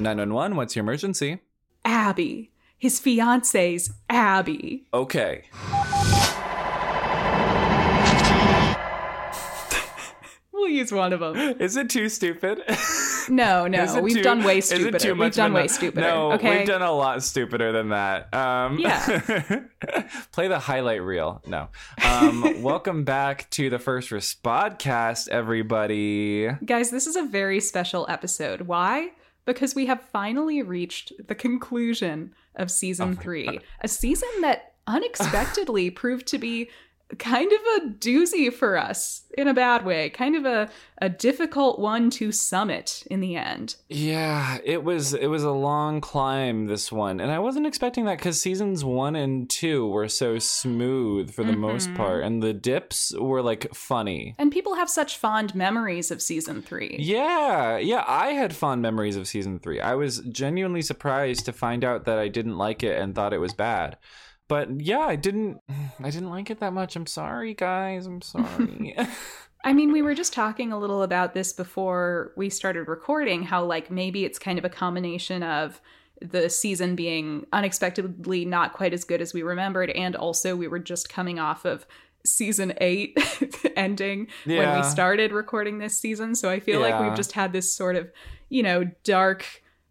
911, what's your emergency? Abby. His fiance's Abby. Okay. We'll use one of them. Is it too stupid? No. We've done way stupider. We've done way stupider. No, okay? we've done a lot stupider than that. Yeah. Play the highlight reel. No. Welcome back to the First Respodcast, everybody. Guys, this is a very special episode. Why? Because we have finally reached the conclusion of season 3. A season that unexpectedly proved to be kind of a doozy for us in a bad way. Kind of a difficult one to summit in the end. Yeah, it was a long climb, this one. And I wasn't expecting that because seasons 1 and 2 were so smooth for the most part. And the dips were like funny. And people have such fond memories of season 3. Yeah, I had fond memories of season 3. I was genuinely surprised to find out that I didn't like it and thought it was bad. But yeah, I didn't like it that much. I'm sorry, guys. I'm sorry. I mean, we were just talking a little about this before we started recording, how like maybe it's kind of a combination of the season being unexpectedly not quite as good as we remembered, and also we were just coming off of season 8 ending when we started recording this season. So I feel like we've just had this sort of, dark,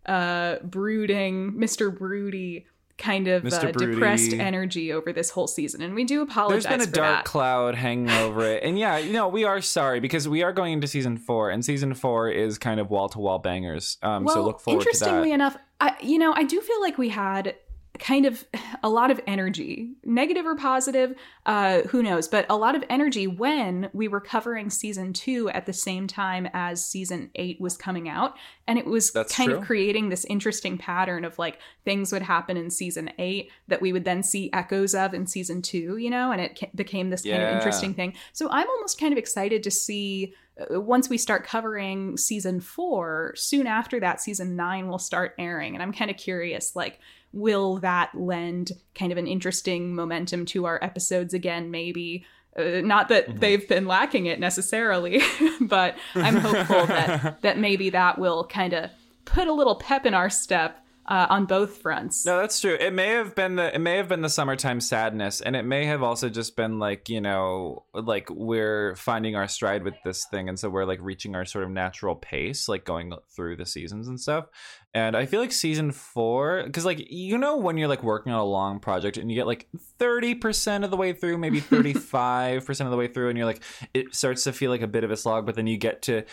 brooding, Mr. Broody kind of depressed energy over this whole season, and we do apologize. There's been a dark cloud hanging over it, and we are sorry because we are going into season 4, and season 4 is kind of wall-to-wall bangers. So look forward to that. Interestingly enough, I do feel like we had kind of a lot of energy, negative or positive, who knows, but a lot of energy when we were covering season 2 at the same time as season 8 was coming out. And it was of creating this interesting pattern of like things would happen in season 8 that we would then see echoes of in season 2, and it became this kind of interesting thing. So I'm almost kind of excited to see once we start covering season 4, soon after that, season 9 will start airing. And I'm kind of curious, like, will that lend kind of an interesting momentum to our episodes again, maybe? Not that they've been lacking it necessarily, but I'm hopeful that maybe that will kind of put a little pep in our step on both fronts. No, that's true. It may have been the summertime sadness, and it may have also just been like, like we're finding our stride with this thing, and so we're like reaching our sort of natural pace, like going through the seasons and stuff. And I feel like season 4, because like when you're like working on a long project and you get like 30% of the way through, maybe 35% of the way through, and you're like, it starts to feel like a bit of a slog, but then you get to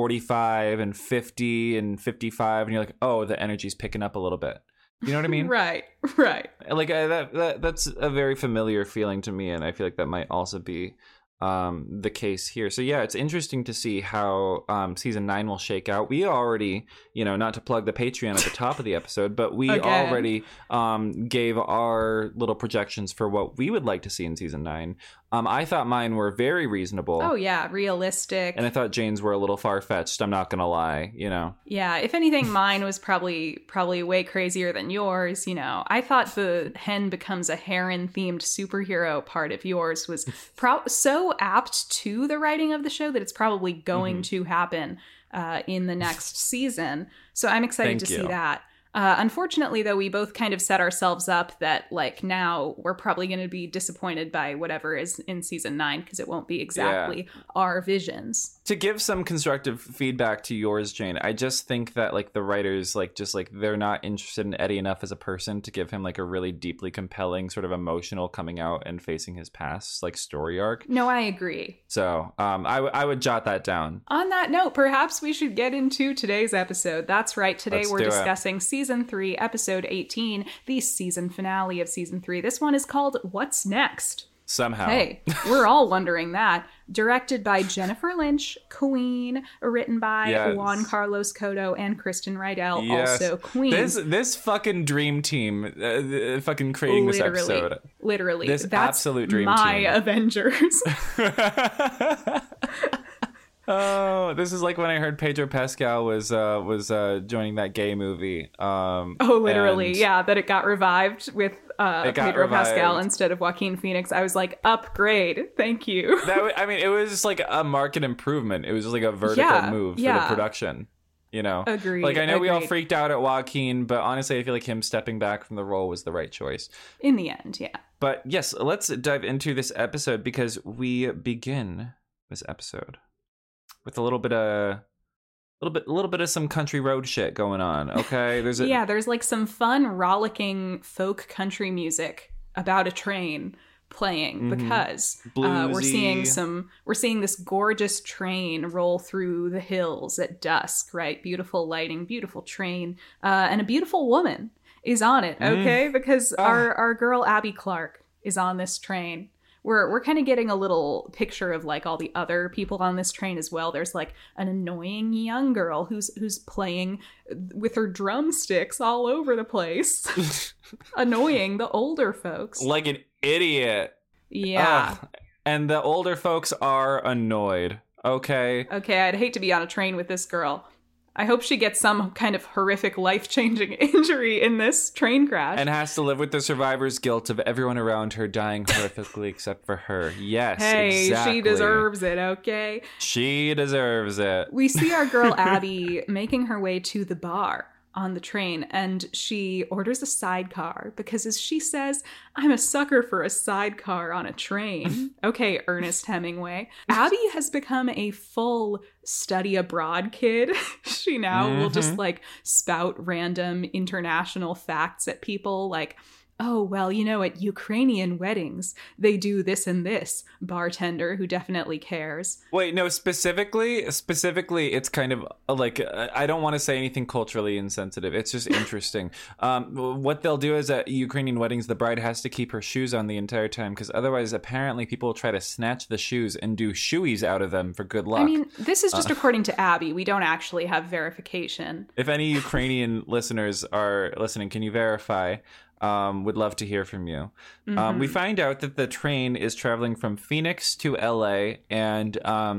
45 and 50 and 55, and you're like, oh, the energy's picking up a little bit. You know what I mean? Right. Like that's a very familiar feeling to me, and I feel like that might also be the case here. So yeah, it's interesting to see how season 9 will shake out. We already, not to plug the Patreon at the top of the episode, but we already gave our little projections for what we would like to see in season 9. I thought mine were very reasonable. Oh yeah, realistic. And I thought Jane's were a little far-fetched. I'm not gonna lie, Yeah, if anything, mine was probably way crazier than yours. I thought the hen becomes a heron-themed superhero part of yours was so apt to the writing of the show that it's probably going to happen in the next season. So I'm excited to see that. Unfortunately, though, we both kind of set ourselves up that like now we're probably going to be disappointed by whatever is in season 9 because it won't be exactly our visions. To give some constructive feedback to yours, Jane, I just think that like the writers they're not interested in Eddie enough as a person to give him like a really deeply compelling sort of emotional coming out and facing his past like story arc. No, I agree. So I would jot that down. On that note, perhaps we should get into today's episode. That's right. Today we're discussing season 3, episode 18, the season finale of season 3. This one is called What's Next? Somehow. Hey, we're all wondering that. Directed by Jennifer Lynch, Queen. Written by Juan Carlos Cotto and Kristen Rydell, also Queen. This fucking dream team, fucking creating this episode. Literally. This That's absolute dream my team. Avengers. Oh, this is like when I heard Pedro Pascal was joining that gay movie. Literally, that it got revived with Pedro Pascal instead of Joaquin Phoenix. I was like, upgrade, thank you. It was just like a market improvement. It was just like a vertical move for the production. you know? Agreed. Like, I know we all agreed. freaked out at Joaquin, but honestly, I feel like him stepping back from the role was the right choice. In the end, yeah. But yes, let's dive into this episode because we begin this episode with a little bit of some country road shit going on. Okay, there's like some fun, rollicking folk country music about a train playing because we're seeing this gorgeous train roll through the hills at dusk, right? Beautiful lighting, beautiful train, and a beautiful woman is on it. Okay, because our girl Abby Clark is on this train. We're kind of getting a little picture of like all the other people on this train as well. There's like an annoying young girl who's playing with her drumsticks all over the place, annoying the older folks like an idiot. Yeah. And the older folks are annoyed. Okay, I'd hate to be on a train with this girl. I hope she gets some kind of horrific, life-changing injury in this train crash. And has to live with the survivor's guilt of everyone around her dying horrifically except for her. Yes, hey, exactly. She deserves it, okay? She deserves it. We see our girl Abby making her way to the bar on the train, and she orders a sidecar because, as she says, I'm a sucker for a sidecar on a train. Okay, Ernest Hemingway. Abby has become a full study abroad kid. She now will just like spout random international facts at people like, oh, well, you know, at Ukrainian weddings, they do this and this. Bartender who definitely cares. Wait, no, specifically, it's kind of like, I don't want to say anything culturally insensitive. It's just interesting. What they'll do is at Ukrainian weddings, the bride has to keep her shoes on the entire time because otherwise, apparently, people will try to snatch the shoes and do shoeies out of them for good luck. I mean, this is just according to Abby. We don't actually have verification. If any Ukrainian listeners are listening, can you verify? Would love to hear from you. We find out that the train is traveling from Phoenix to LA, and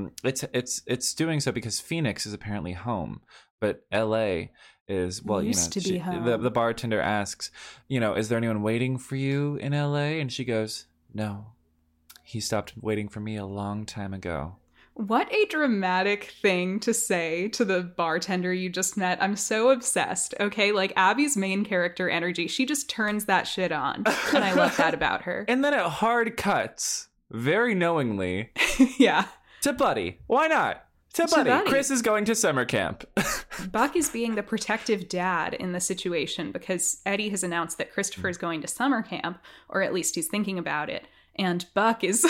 it's doing so because Phoenix is apparently home, but LA is, well, used to be home. The bartender asks, is there anyone waiting for you in LA? And she goes, no, he stopped waiting for me a long time ago. What a dramatic thing to say to the bartender you just met. I'm so obsessed, okay? Like, Abby's main character energy, she just turns that shit on. And I love that about her. And then it hard cuts, very knowingly, yeah, to Buddy. Why not? To Buddy. Chris is going to summer camp. Buck is being the protective dad in the situation because Eddie has announced that Christopher is going to summer camp, or at least he's thinking about it. And Buck is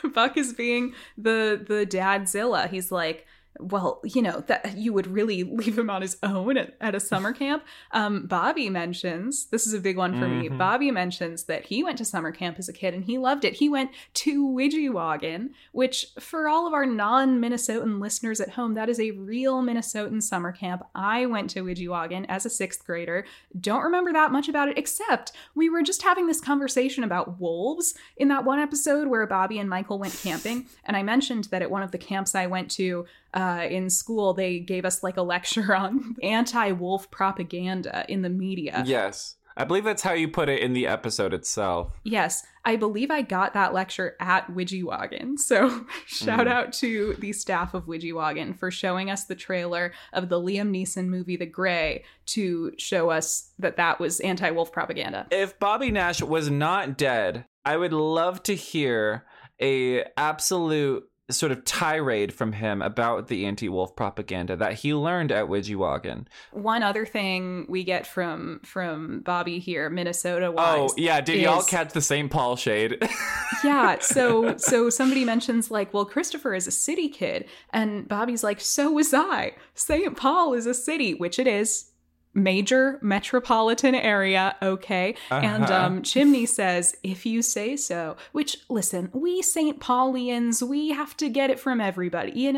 being the dadzilla. He's like, well, that you would really leave him on his own at a summer camp. Bobby mentions, this is a big one for me. Bobby mentions that he went to summer camp as a kid and he loved it. He went to Widgewagon, which for all of our non-Minnesotan listeners at home, that is a real Minnesotan summer camp. I went to Widgewagon as a 6th grader. Don't remember that much about it, except we were just having this conversation about wolves in that one episode where Bobby and Michael went camping. And I mentioned that at one of the camps I went to, in school, they gave us like a lecture on anti-wolf propaganda in the media. Yes. I believe that's how you put it in the episode itself. Yes. I believe I got that lecture at Widgewagon. So shout out to the staff of Widgewagon for showing us the trailer of the Liam Neeson movie The Grey to show us that was anti-wolf propaganda. If Bobby Nash was not dead, I would love to hear a absolute sort of tirade from him about the anti-wolf propaganda that he learned at Widgewagon. One other thing we get from Bobby here, Minnesota-wise. Oh, yeah. Did y'all catch the St. Paul shade? Yeah. So somebody mentions like, well, Christopher is a city kid. And Bobby's like, so was I. St. Paul is a city, which it is. Major metropolitan area, okay? And Chimney says, if you say so. Which, listen, we St. Paulians, we have to get it from everybody,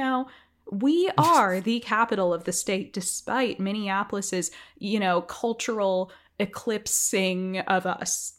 We are the capital of the state, despite Minneapolis's, cultural eclipsing of us.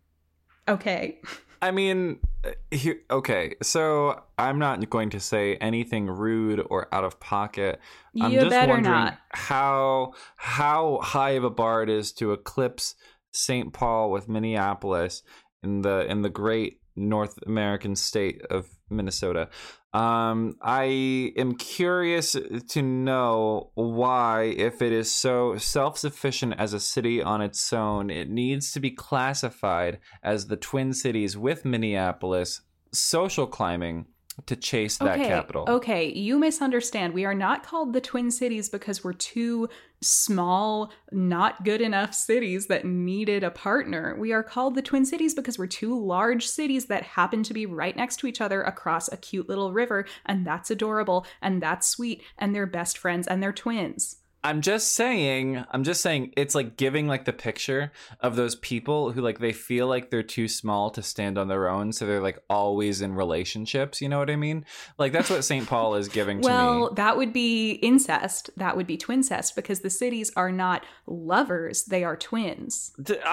Okay. I mean, okay, so I'm not going to say anything rude or out of pocket. I'm you just better wondering not. how high of a bar it is to eclipse St. Paul with Minneapolis in the great North American state of Minnesota. I am curious to know why, if it is so self-sufficient as a city on its own, it needs to be classified as the Twin Cities with Minneapolis social climbing to chase that capital. Okay, you misunderstand. We are not called the Twin Cities because we're two small, not good enough cities that needed a partner. We are called the Twin Cities because we're two large cities that happen to be right next to each other across a cute little river, and that's adorable, and that's sweet, and they're best friends, and they're twins. I'm just saying it's like giving like the picture of those people who like they feel like they're too small to stand on their own, so they're like always in relationships, you know what I mean? Like that's what St. Paul is giving to me. Well, that would be incest. That would be twincest because the cities are not lovers, they are twins.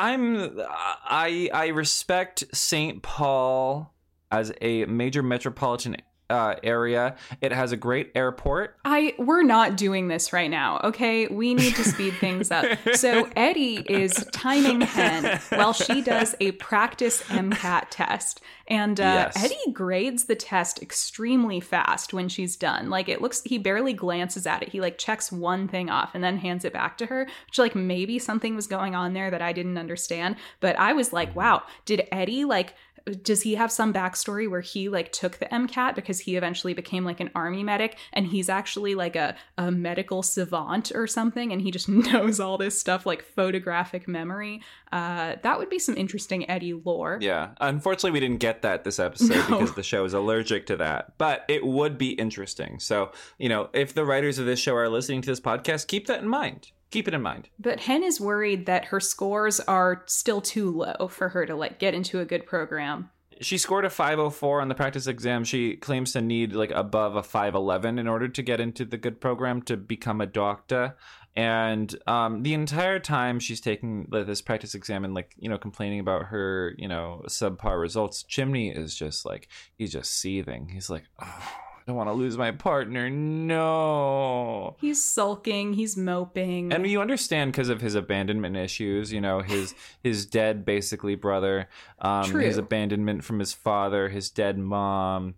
I respect St. Paul as a major metropolitan area. It has a great airport. We're not doing this right now, okay? We need to speed things up. So Eddie is timing Hen while she does a practice MCAT test. And Yes. Eddie grades the test extremely fast when she's done. Like he barely glances at it. He like checks one thing off and then hands it back to her, which like maybe something was going on there that I didn't understand. But I was like, wow, did Eddie does he have some backstory where he like took the MCAT because he eventually became like an army medic and he's actually like a medical savant or something and he just knows all this stuff like photographic memory? That would be some interesting Eddie lore. Yeah. Unfortunately, we didn't get that this episode because the show is allergic to that. But it would be interesting. So, if the writers of this show are listening to this podcast, keep that in mind. Keep it in mind. But Hen is worried that her scores are still too low for her to like get into a good program. She scored a 504 on the practice exam. She claims to need like above a 511 in order to get into the good program to become a doctor. And the entire time she's taking this practice exam and complaining about her, subpar results, Chimney is just like, he's just seething. He's like, oh, I don't want to lose my partner. No. He's sulking. He's moping. And you understand because of his abandonment issues, his dead, basically, brother, his abandonment from his father, his dead mom,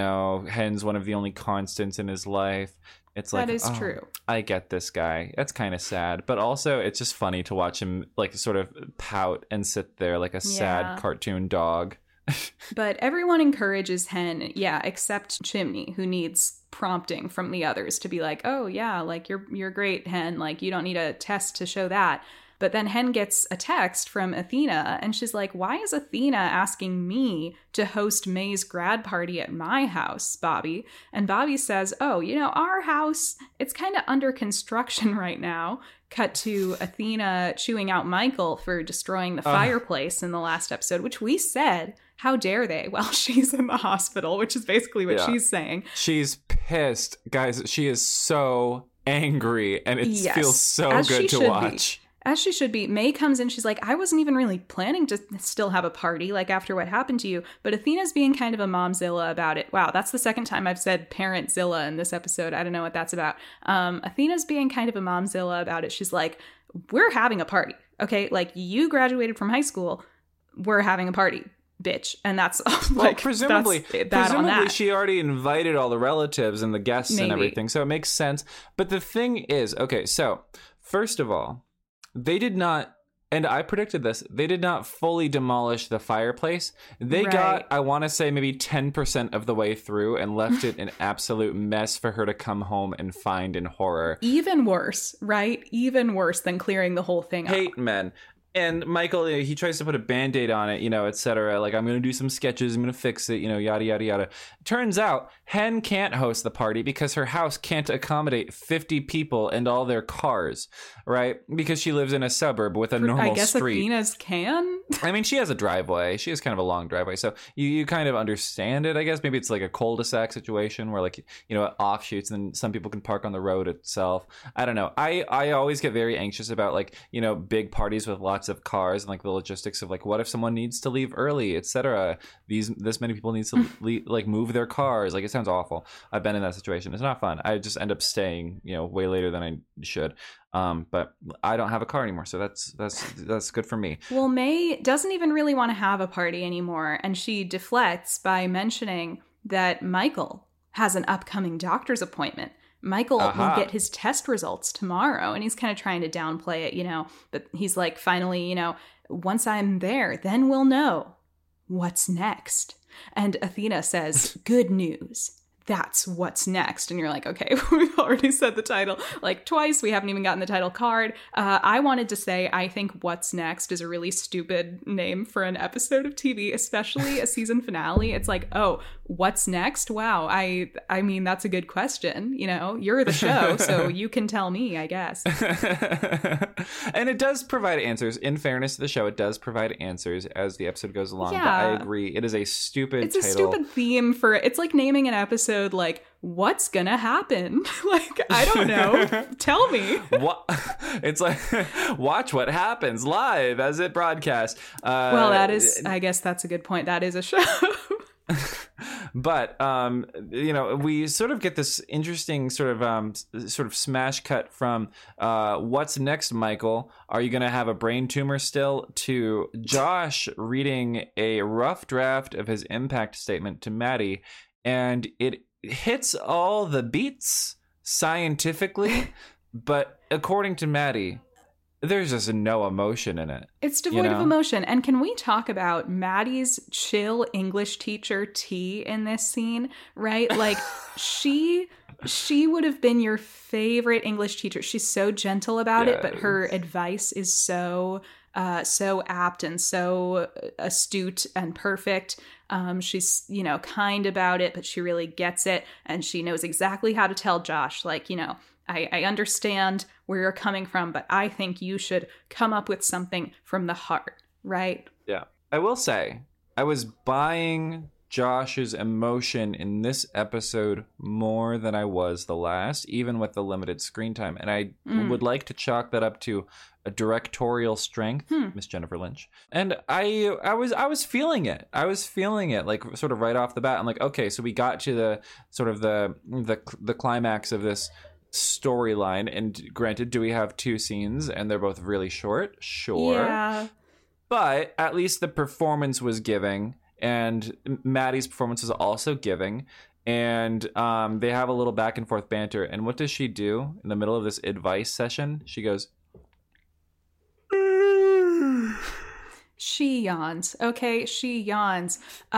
Hen's one of the only constants in his life. It's like, that is true. I get this guy. That's kind of sad. But also, it's just funny to watch him like sort of pout and sit there like a sad cartoon dog. But everyone encourages Hen, except Chimney, who needs prompting from the others to be like, oh yeah, like you're great, Hen, like you don't need a test to show that. But then Hen gets a text from Athena and she's like, why is Athena asking me to host May's grad party at my house, Bobby? And Bobby says, oh, our house, it's kind of under construction right now. Cut to Athena chewing out Michael for destroying the fireplace in the last episode, which we said, how dare they, while she's in the hospital, which is basically what she's saying. She's pissed. Guys, she is so angry and it feels so good to watch. As she should be. May comes in, she's like, I wasn't even really planning to still have a party, like after what happened to you. But Athena's being kind of a momzilla about it. Wow, that's the second time I've said parentzilla in this episode. I don't know what that's about. Athena's being kind of a momzilla about it. She's like, we're having a party, okay? Like, you graduated from high school. We're having a party, bitch. And that's like, presumably that. She already invited all the relatives and the guests and everything. So it makes sense. But the thing is, okay, so first of all, they did not, and I predicted this, they did not fully demolish the fireplace. They got, I want to say, maybe 10% of the way through and left it an absolute mess for her to come home and find in horror. Even worse, right? Even worse than clearing the whole thing up. Hate men. And Michael, he tries to put a Band-Aid on it, et cetera. Like, I'm going to do some sketches. I'm going to fix it, yada, yada, yada. Turns out, Hen can't host the party because her house can't accommodate 50 people and all their cars, right? Because she lives in a suburb with a normal street. I guess Athena's can? I mean, she has a driveway. She has kind of a long driveway. So you kind of understand it, I guess. Maybe it's like a cul-de-sac situation where, like, it offshoots and then some people can park on the road itself. I don't know. I always get very anxious about, like, big parties with lots of cars and like the logistics of like, what if someone needs to leave early, etc. This many people need to like move their cars. Like, it sounds awful. I've been in that situation. It's not fun. I just end up staying way later than I should. But I don't have a car anymore, so that's good for me. Well, May doesn't even really want to have a party anymore, and she deflects by mentioning that Michael has an upcoming doctor's appointment. Michael will get his test results tomorrow, and he's kind of trying to downplay it, but he's like, finally, once I'm there, then we'll know what's next. And Athena says, good news. That's what's next. And you're like, okay, we've already said the title like twice. We haven't even gotten the title card. I wanted to say, I think What's Next is a really stupid name for an episode of TV, especially a season finale. It's like, oh, what's next? Wow. I mean, that's a good question. You're the show, so you can tell me, I guess. And it does provide answers. In fairness to the show, it does provide answers as the episode goes along. Yeah. But I agree. It is a stupid title. It's a stupid theme for it's like naming an episode like, what's gonna happen? Like, I don't know. Tell me. What? It's like, watch what happens live as it broadcasts. Well, that is, I guess that's a good point. That is a show. But we sort of get this interesting sort of smash cut from what's next, Michael? Are you going to have a brain tumor still? To Josh reading a rough draft of his impact statement to Maddie, and it hits all the beats scientifically, but according to Maddie, there's just no emotion in it. It's devoid of emotion. And can we talk about Maddie's chill English teacher, T, in this scene, right? Like, she would have been your favorite English teacher. She's so gentle about it, but her advice is so apt and so astute and perfect. She's, kind about it, but she really gets it. And she knows exactly how to tell Josh, like, I understand where you're coming from, but I think you should come up with something from the heart, right? Yeah. I will say, I was buying Josh's emotion in this episode more than I was the last, even with the limited screen time. And I would like to chalk that up to a directorial strength, Miss Jennifer Lynch. And I was feeling it. I was feeling it, like, sort of right off the bat. I'm like, okay, so we got to the sort of the climax of this storyline, and granted, do we have two scenes and they're both really short? Sure. Yeah. But at least the performance was giving, and Maddie's performance was also giving, and they have a little back and forth banter. And what does she do in the middle of this advice session? She goes, she yawns. Okay, she yawns.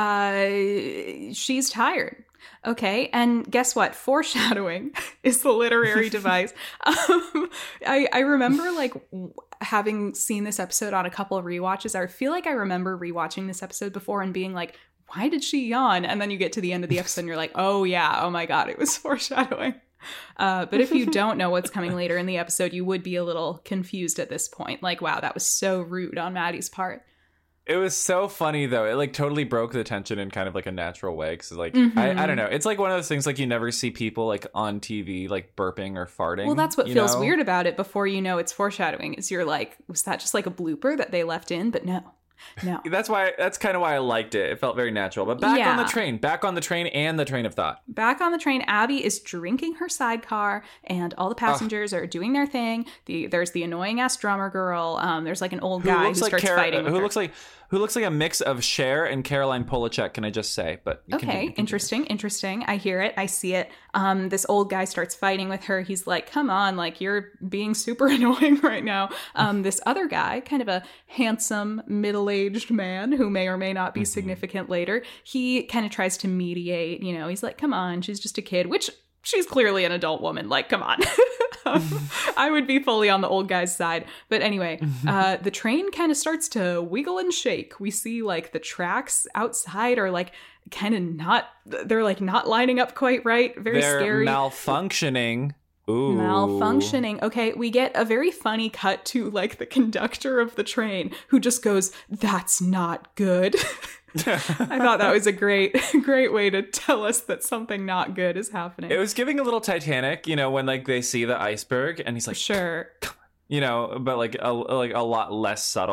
She's tired. Okay, and guess what? Foreshadowing is the literary device. I remember, like, having seen this episode on a couple of rewatches. I feel like I remember rewatching this episode before and being like, why did she yawn? And then you get to the end of the episode and you're like, oh yeah, oh my god, it was foreshadowing. But if you don't know what's coming later in the episode, you would be a little confused at this point. Like, wow, that was so rude on Maddie's part. It was so funny, though. It, like, totally broke the tension in kind of, like, a natural way. Because, like, I don't know. It's, like, one of those things, like, you never see people, like, on TV, like, burping or farting. Well, that's what feels weird about it before you know it's foreshadowing. Is you're like, was that just, like, a blooper that they left in? But no. That's kind of why I liked it. It felt very natural. But back on the train and the train of thought. Back on the train, Abby is drinking her sidecar, and all the passengers are doing their thing. There's the annoying ass drummer girl. There's like an old guy who starts fighting with her. Who looks like a mix of Cher and Caroline Polachek, can I just say? But okay, interesting. I hear it. I see it. This old guy starts fighting with her. He's like, come on, like, you're being super annoying right now. This other guy, kind of a handsome, middle-aged man who may or may not be significant later, he kind of tries to mediate. He's like, come on, she's just a kid, which she's clearly an adult woman. Like, come on. I would be fully on the old guy's side. But anyway, the train kind of starts to wiggle and shake. We see, like, the tracks outside are, like, kind of they're, like, not lining up quite right. They're scary. Malfunctioning. Ooh. Malfunctioning. Okay, we get a very funny cut to, like, the conductor of the train who just goes, that's not good. I thought that was a great way to tell us that something not good is happening. It was giving a little Titanic, when, like, they see the iceberg and he's like, sure, but like a lot less subtle,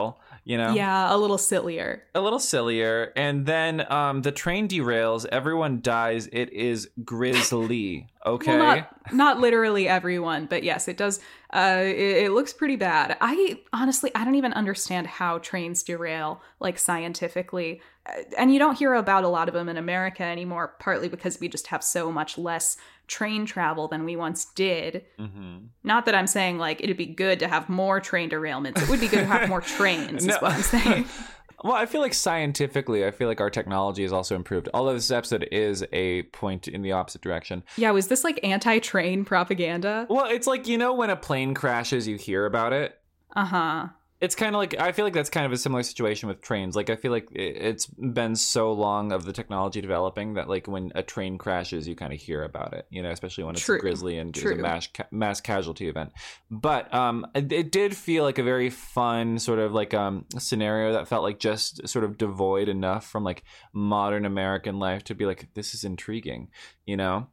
Yeah, a little sillier. A little sillier. And then the train derails, everyone dies. It is grisly. Okay. Well, not literally everyone, but yes, it does. It looks pretty bad. I don't even understand how trains derail, like, scientifically. And you don't hear about a lot of them in America anymore, partly because we just have so much less train travel than we once did. Mm-hmm. Not that I'm saying, like, it'd be good to have more train derailments. It would be good to have more trains, is what I'm saying. Well, I feel like scientifically, our technology has also improved. Although this episode is a point in the opposite direction. Yeah, was this like anti-train propaganda? Well, it's like, when a plane crashes, you hear about it. Uh-huh. It's kind of like, I feel like that's kind of a similar situation with trains. Like, I feel like it's been so long of the technology developing that, like, when a train crashes, you kind of hear about it, especially when it's grisly and it's a mass casualty event. But it did feel like a very fun sort of like scenario that felt like just sort of devoid enough from like modern American life to be like, this is intriguing, and,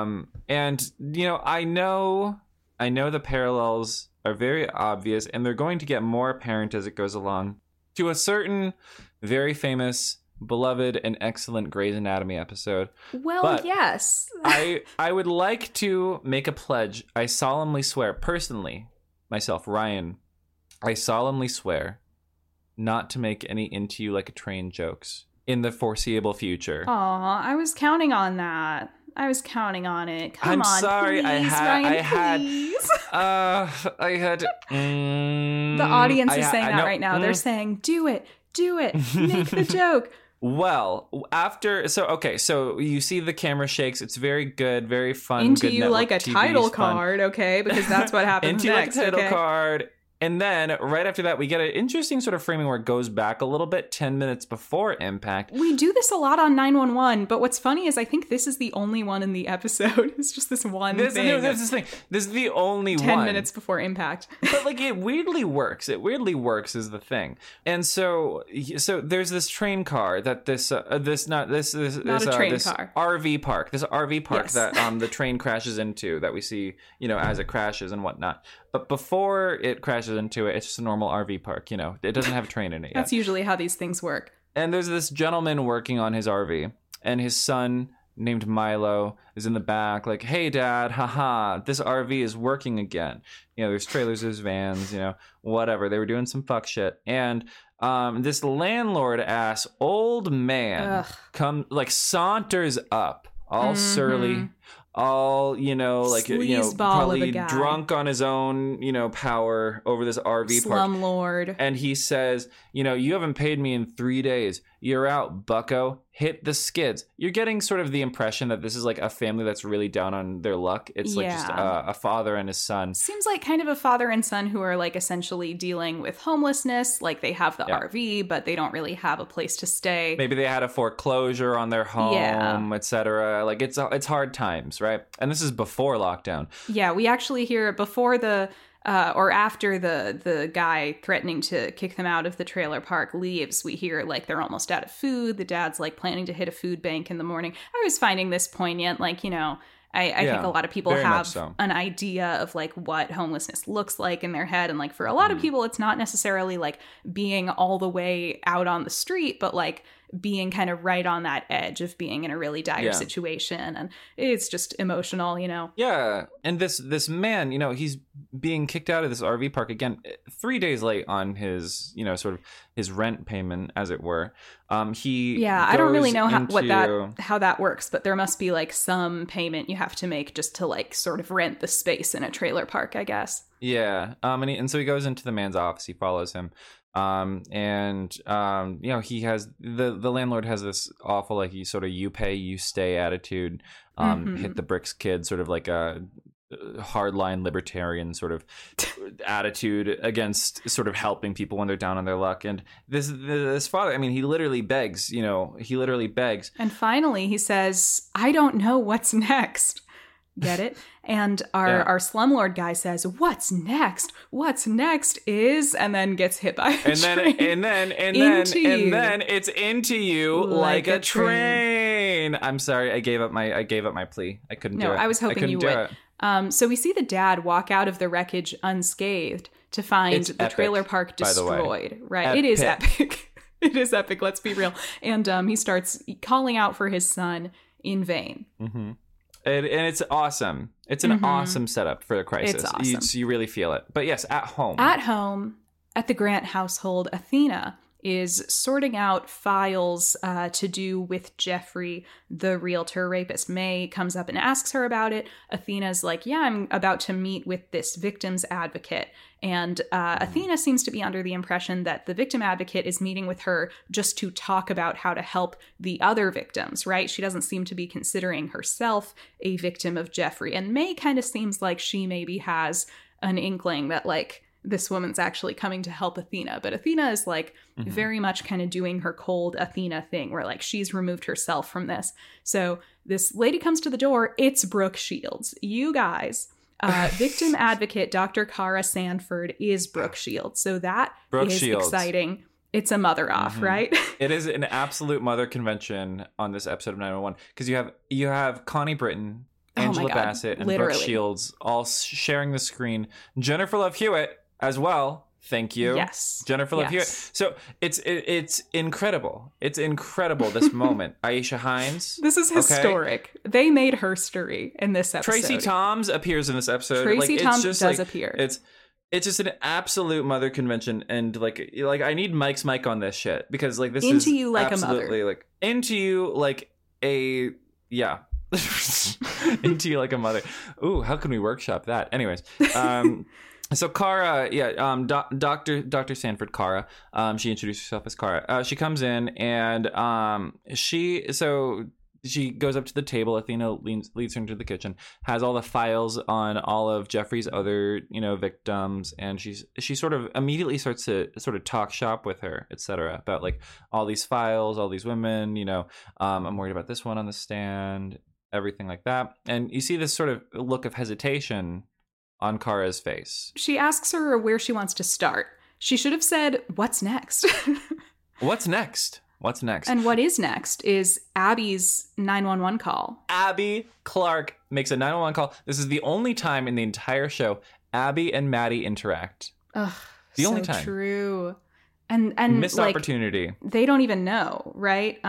I know the parallels are very obvious, and they're going to get more apparent as it goes along to a certain very famous, beloved, and excellent Grey's Anatomy episode. Well, but yes. I would like to make a pledge. I solemnly swear, personally, myself, Ryan, I solemnly swear not to make any Into You Like a Train jokes in the foreseeable future. Aw, I was counting on that. I was counting on it. Come on, sorry. please, Ryan, please. I had. The audience is saying that right now. They're saying, "Do it, make the joke." Well, so you see the camera shakes. It's very good, very fun. Into good You network Like a TV Title fun. Card, okay? Because that's what happens Into next. You Like a Title okay? Card. And then right after that, we get an interesting sort of framing where it goes back a little bit, 10 minutes before impact. We do this a lot on 911, but what's funny is I think this is the only one in the episode. It's just this one thing. This is the only 10 one. minutes before impact. But like it weirdly works. It weirdly works is the thing. And so there's this train car that this RV park. This RV park Yes. that the train crashes into that we see, as it crashes and whatnot. But before it crashes into it, it's just a normal RV park, It doesn't have a train in it yet. That's usually how these things work. And there's this gentleman working on his RV, and his son named Milo is in the back like, "Hey, Dad, haha, this RV is working again." There's trailers, there's vans, whatever. They were doing some fuck shit. And this landlord-ass old man saunters up, all surly, all, Sleazeball probably of a guy. drunk on his own, power over this RV park. Slumlord. And he says, "You haven't paid me in 3 days. You're out, bucko. Hit the skids." You're getting sort of the impression that this is like a family that's really down on their luck. It's like just a father and his son. Seems like kind of a father and son who are like essentially dealing with homelessness. Like they have the RV, but they don't really have a place to stay. Maybe they had a foreclosure on their home, etc. Like it's hard times, right? And this is before lockdown. Yeah, we actually hear before or after the guy threatening to kick them out of the trailer park leaves, we hear like they're almost out of food. The dad's like planning to hit a food bank in the morning. I was finding this poignant, like, I think a lot of people have an idea of like what homelessness looks like in their head. And like for a lot of people, it's not necessarily like being all the way out on the street, but like being kind of right on that edge of being in a really dire situation. And it's just emotional, Yeah. And this man, he's being kicked out of this RV park again 3 days late on his, sort of his rent payment, as it were. I don't really know how that works, but there must be like some payment you have to make just to like sort of rent the space in a trailer park, I guess. Yeah. And so he goes into the man's office. He follows him. He has the landlord has this awful, like, you pay, you stay attitude, hit the bricks kid, sort of like a hardline libertarian sort of attitude against sort of helping people when they're down on their luck. And this father, I mean, he literally begs. And finally he says, "I don't know what's next." Get it? And our slumlord guy says, "What's next? What's next is," and then gets hit by a train. And then it's into you like a train. I'm sorry, I gave up my plea. I couldn't do it. No, I was hoping you would. So we see the dad walk out of the wreckage unscathed to find It's the epic, trailer park by the way. destroyed. Right? It is epic. It is epic. Let's be real. And he starts calling out for his son in vain. Mm-hmm. And it's awesome. It's an awesome setup for a crisis. It's awesome. You really feel it. But yes, at home. At home, at the Grant household, Athena is sorting out files to do with Jeffrey, the realtor rapist. May comes up and asks her about it. Athena's like, yeah, I'm about to meet with this victim's advocate. And Athena seems to be under the impression that the victim advocate is meeting with her just to talk about how to help the other victims, right? She doesn't seem to be considering herself a victim of Jeffrey. And May kind of seems like she maybe has an inkling that, like, this woman's actually coming to help Athena. But Athena is like very much kind of doing her cold Athena thing where like she's removed herself from this. So this lady comes to the door. It's Brooke Shields. You guys, victim advocate Dr. Kara Sanford is Brooke Shields. So that Brooke is Shields. Exciting. It's a mother off, right? It is an absolute mother convention on this episode of 911 because you have Connie Britton, Angela Bassett, and literally. Brooke Shields all sharing the screen. Jennifer Love Hewitt as well. Thank you. Yes. Jennifer Love Hewitt. So it's incredible. It's incredible, this moment. Aisha Hines. This is historic. Okay? They made herstory in this episode. Tracy Toms appears in this episode. Tracy Toms does appear. It's just an absolute mother convention, and like I need Mike's mic on this shit because like this is into you like absolutely a mother. Like into you like a into you like a mother. Ooh, how can we workshop that? Anyways, so Kara, Dr. Sanford Kara, she introduced herself as Kara. She comes in and she goes up to the table. Athena leads her into the kitchen, has all the files on all of Jeffrey's other, victims. And she sort of immediately starts to sort of talk shop with her, etc. about like all these files, all these women, I'm worried about this one on the stand, everything like that. And you see this sort of look of hesitation on Kara's face. She asks her where she wants to start. She should have said, "What's next?" What's next? What's next? And what is next is Abby's 911 call. Abby Clark makes a 911 call. This is the only time in the entire show Abby and Maddie interact. Ugh, the so only time. True. And missed like, opportunity. They don't even know, right?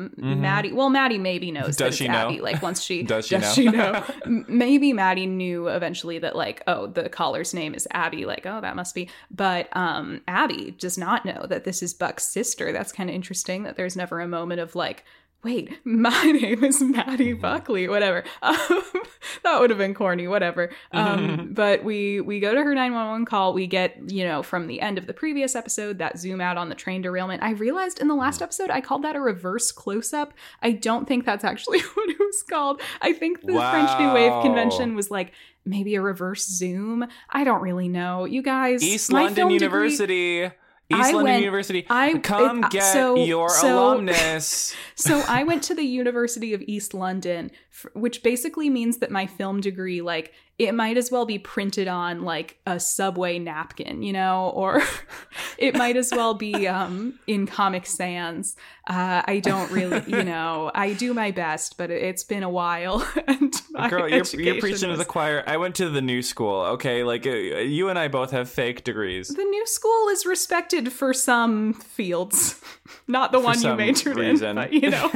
Maddie maybe knows. Does she Abby. know? Like once she does she know? Maybe Maddie knew eventually that like, oh, the caller's name is Abby. Like, oh, that must be. But Abby does not know that this is Buck's sister. That's kind of interesting. That there's never a moment of like, wait, my name is Maddie Buckley, whatever. That would have been corny, whatever. But we go to her 911 call. We get, from the end of the previous episode, that zoom out on the train derailment. I realized in the last episode, I called that a reverse close-up. I don't think that's actually what it was called. I think the French New Wave convention was like, maybe a reverse zoom. I don't really know. You guys, East London University. University. Come get your alumnus. So I went to the University of East London, which basically means that my film degree, like, it might as well be printed on like a Subway napkin, or it might as well be in Comic Sans. I don't really, I do my best, but it's been a while. And girl, you're preaching to the choir. I went to the new school. Okay, like you and I both have fake degrees. The new school is respected for some fields, not the one you majored in. But,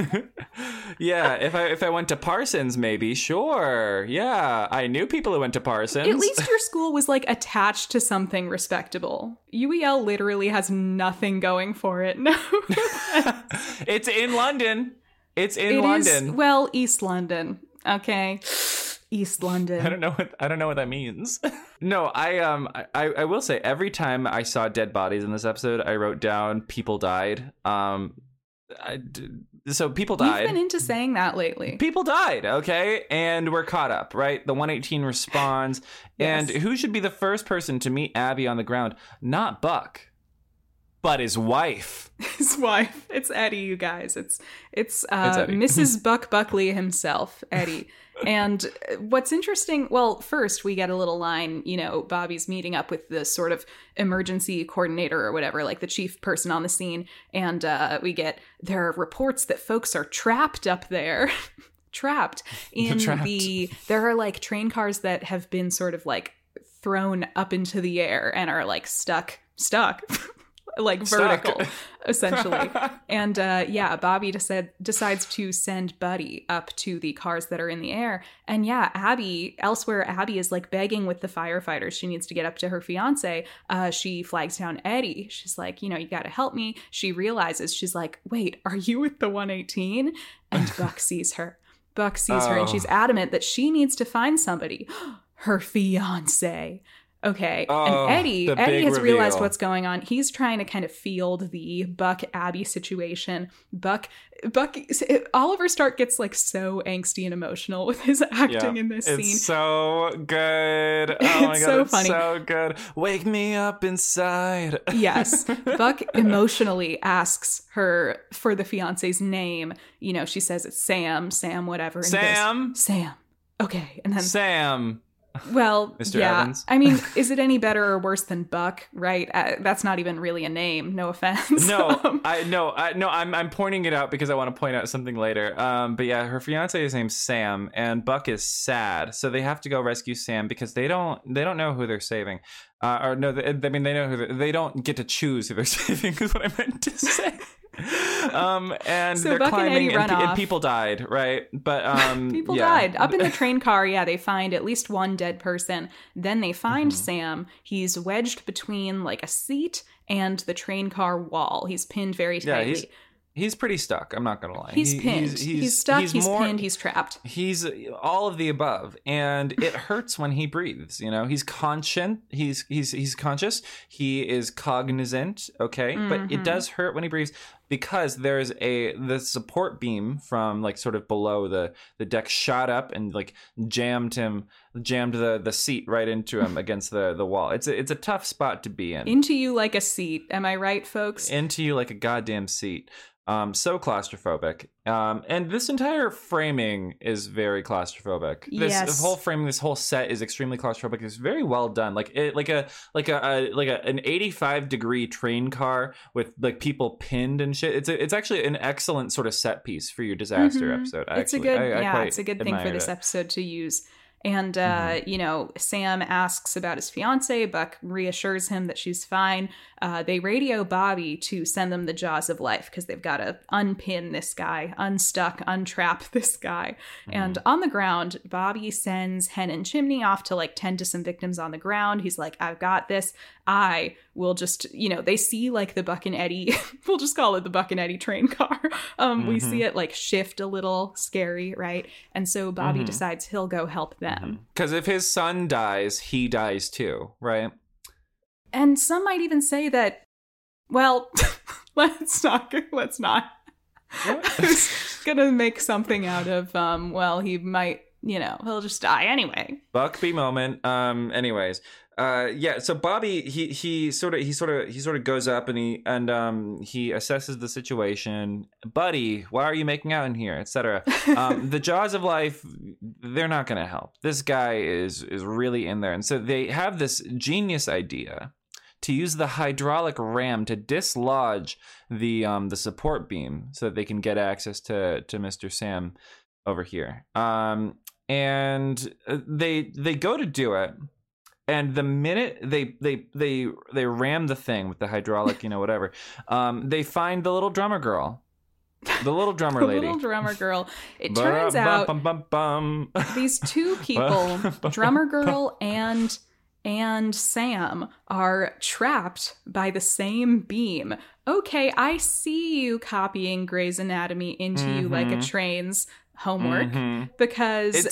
Yeah, if I went to Parsons, maybe sure. Yeah, I knew people who went to Parsons. At least your school was like attached to something respectable. UEL literally has nothing going for it. No, it's in London. It's in London. Well, East London. Okay. East London. I don't know what that means. No, I will say every time I saw dead bodies in this episode, I wrote down people died. So people died. You've been into saying that lately. People died, okay? And we're caught up, right? The 118 responds. Yes. And who should be the first person to meet Abby on the ground? Not Buck, but his wife. His wife. It's Eddie, you guys. It's Eddie. Mrs. Buck Buckley himself, Eddie. And what's interesting, well, first we get a little line, Bobby's meeting up with the sort of emergency coordinator or whatever, like the chief person on the scene. And we get, there are reports that folks are trapped up there. trapped in there are like train cars that have been sort of like thrown up into the air and are like stuck like vertical essentially. And Bobby decides to send Buddy up to the cars that are in the air. And Abby is like begging with the firefighters. She needs to get up to her fiance. She flags down Eddie. She's like, you gotta help me. She realizes, she's like, wait, are you with the 118? And Buck sees her. And she's adamant that she needs to find somebody. Her fiance. Okay. And Eddie has realized what's going on. He's trying to kind of field the Buck Abby situation. Buck Oliver Stark gets like so angsty and emotional with his acting in this scene. It's so good. Oh my god, so it's funny. So good. Wake me up inside. Yes. Buck emotionally asks her for the fiance's name. She says it's Sam, whatever. And Sam. Goes, Sam. Okay. And then Sam. Well, Mr. Evans. I mean, is it any better or worse than Buck? Right? That's not even really a name. No offense. I'm pointing it out because I want to point out something later. But yeah, her fiance is named Sam, and Buck is sad, so they have to go rescue Sam because they don't know who they're saving. They know who they don't get to choose who they're saving. Is what I meant to say. And so they're Buck climbing and and people died, right? But people died up in the train car. They find at least one dead person. Then they find Sam. He's wedged between like a seat and the train car wall. He's pinned very tightly. He's pretty stuck. I'm not gonna lie. He's pinned. He's stuck. He's pinned. He's trapped. He's all of the above, and it hurts when he breathes. He's conscient. He's conscious. He is cognizant. Okay, but it does hurt when he breathes because there's the support beam from like sort of below the deck shot up and like jammed the seat right into him against the wall. It's a tough spot to be in. Into you like a seat. Am I right, folks? Into you like a goddamn seat. So claustrophobic. And this entire framing is very claustrophobic. This whole framing, this whole set is extremely claustrophobic. It's very well done. Like an 85-degree train car with like people pinned and shit. It's actually an excellent sort of set piece for your disaster episode. It's a good thing for this episode to use. And, Sam asks about his fiance. Buck reassures him that she's fine. They radio Bobby to send them the jaws of life because they've got to unpin this guy, unstuck, untrap this guy. And on the ground, Bobby sends Hen and Chimney off to like tend to some victims on the ground. He's like, I've got this. I will just, they see like the Buck and Eddie, we'll just call it the Buck and Eddie train car. We see it like shift a little, scary, right? And so Bobby decides he'll go help them. Because if his son dies, he dies too, right? And some might even say that, well, let's not. I was gonna make something out of, he might, he'll just die anyway. Buckby moment. Anyways. So Bobby, he sort of goes up and he assesses the situation. Buddy, why are you making out in here, etc. The jaws of life, they're not going to help. This guy is really in there, and so they have this genius idea to use the hydraulic ram to dislodge the support beam so that they can get access to Mr. Sam over here. And they go to do it. And the minute they ram the thing with the hydraulic, whatever, they find the little drummer girl, the little drummer lady. The little drummer girl. It turns out these two people, drummer girl and Sam, are trapped by the same beam. Okay, I see you copying Grey's Anatomy into you like a train's homework because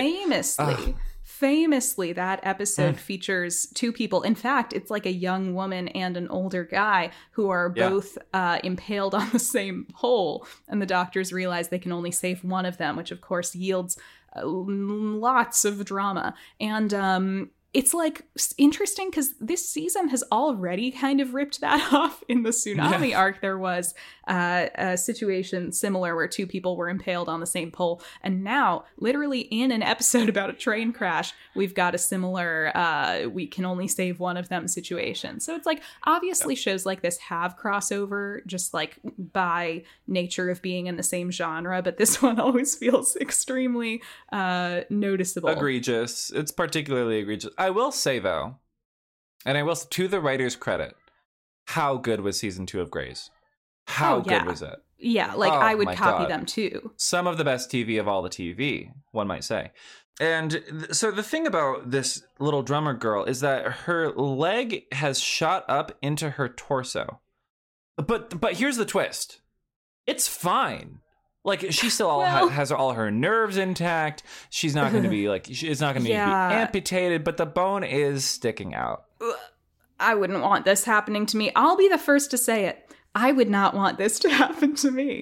famously, that episode features two people. In fact, it's like a young woman and an older guy who are both impaled on the same pole. And the doctors realize they can only save one of them, which of course yields lots of drama. And it's like interesting because this season has already kind of ripped that off. In the tsunami arc, there was a situation similar where two people were impaled on the same pole. And now, literally in an episode about a train crash, we've got a similar we can only save one of them situation. So it's like, obviously shows like this have crossover just like by nature of being in the same genre. But this one always feels extremely noticeable. Egregious. It's particularly egregious. I will say, though, and I will, to the writer's credit, how good was season 2 of Grey's? How good was it? Yeah, like I would copy them too. Some of the best TV of all the TV, one might say. And so the thing about this little drummer girl is that her leg has shot up into her torso. But here's the twist. It's fine. Like, she still has all her nerves intact. She's not going to be like, it's not going to be amputated, but the bone is sticking out. I wouldn't want this happening to me. I'll be the first to say it. I would not want this to happen to me.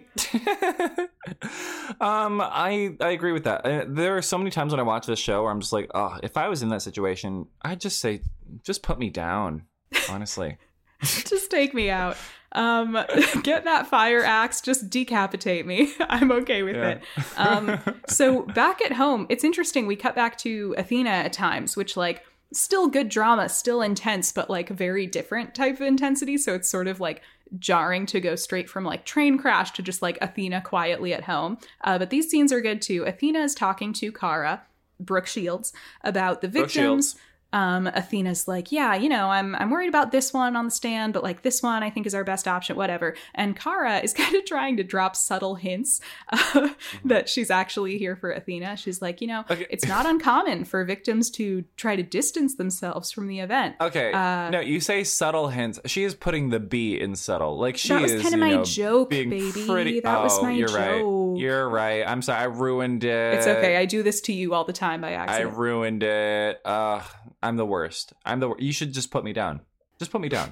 I agree with that. There are so many times when I watch this show where I'm just like, oh, if I was in that situation, I'd just say, just put me down, honestly. Just take me out. Get that fire axe, just decapitate me. I'm okay with it. So back at home, it's interesting. We cut back to Athena at times, which like still good drama, still intense, but like very different type of intensity. So it's sort of like jarring to go straight from like train crash to just like Athena quietly at home. But these scenes are good too. Athena is talking to Kara, Brooke Shields, about the victims. Athena's like, yeah, you know, I'm worried about this one on the stand, but like this one I think is our best option, whatever. And Kara is kind of trying to drop subtle hints that she's actually here for Athena. She's like, you know, it's not uncommon for victims to try to distance themselves from the event. Okay. No, you say subtle hints. She is putting the B in subtle. Like she is, that was kind of my joke, baby. That was my joke. Right. You're right. I'm sorry. I ruined it. It's okay. I do this to you all the time by accident. I ruined it. I'm the worst. You should just put me down. Just put me down.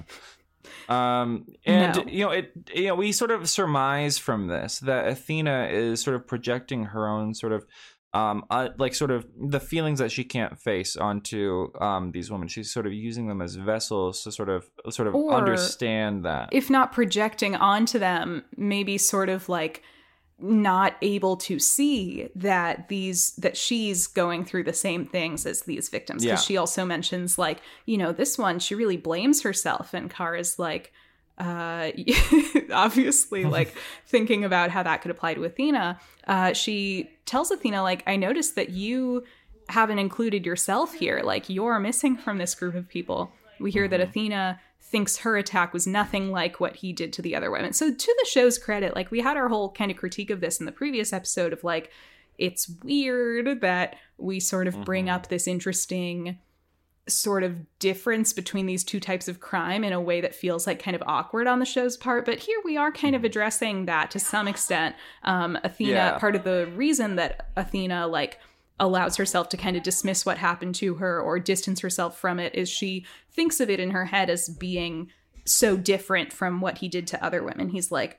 No. We sort of surmise from this that Athena is sort of projecting her own sort of sort of the feelings that she can't face onto these women. She's sort of using them as vessels to sort of or, understand that. If not projecting onto them, maybe sort of like not able to see that she's going through the same things as these victims. Because she also mentions like, you know, this one, she really blames herself. And Kara's like, obviously like thinking about how that could apply to Athena. She tells Athena, like, I noticed that you haven't included yourself here. Like, you're missing from this group of people. We hear that Athena thinks her attack was nothing like what he did to the other women. So to the show's credit, like we had our whole kind of critique of this in the previous episode of like, it's weird that we sort of bring up this interesting sort of difference between these two types of crime in a way that feels like kind of awkward on the show's part. But here we are kind of addressing that to some extent. Athena, part of the reason that Athena like allows herself to kind of dismiss what happened to her or distance herself from it is she thinks of it in her head as being so different from what he did to other women. She's like,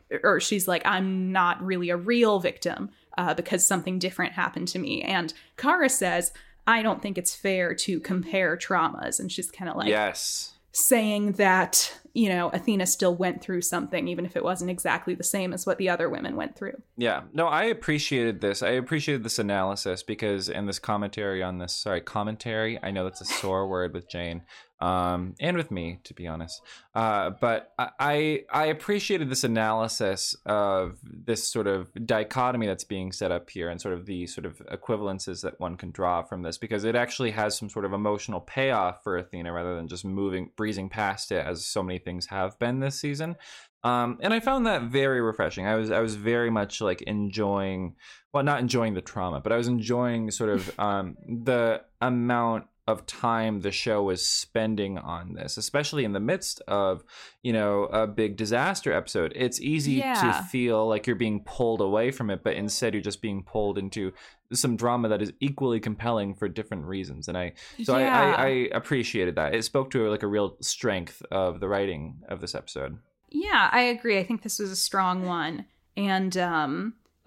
I'm not really a real victim because something different happened to me. And Kara says, I don't think it's fair to compare traumas. And she's kind of like, saying that, you know, Athena still went through something, even if it wasn't exactly the same as what the other women went through. Yeah. No, I appreciated this. I appreciated this analysis because in this commentary on this, commentary, I know that's a sore word with Jane. And with me, to be honest. But I appreciated this analysis of this sort of dichotomy that's being set up here and sort of the sort of equivalences that one can draw from this, because it actually has some sort of emotional payoff for Athena rather than just breezing past it as so many things have been this season. And I found that very refreshing. I was very much like enjoying, well, not enjoying the trauma, but I was enjoying sort of the amount of time the show was spending on this, especially in the midst of, you know, a big disaster episode. It's easy to feel like you're being pulled away from it, but instead you're just being pulled into some drama that is equally compelling for different reasons. And I appreciated that. It spoke to like a real strength of the writing of this episode. Yeah, I agree. I think this was a strong one. And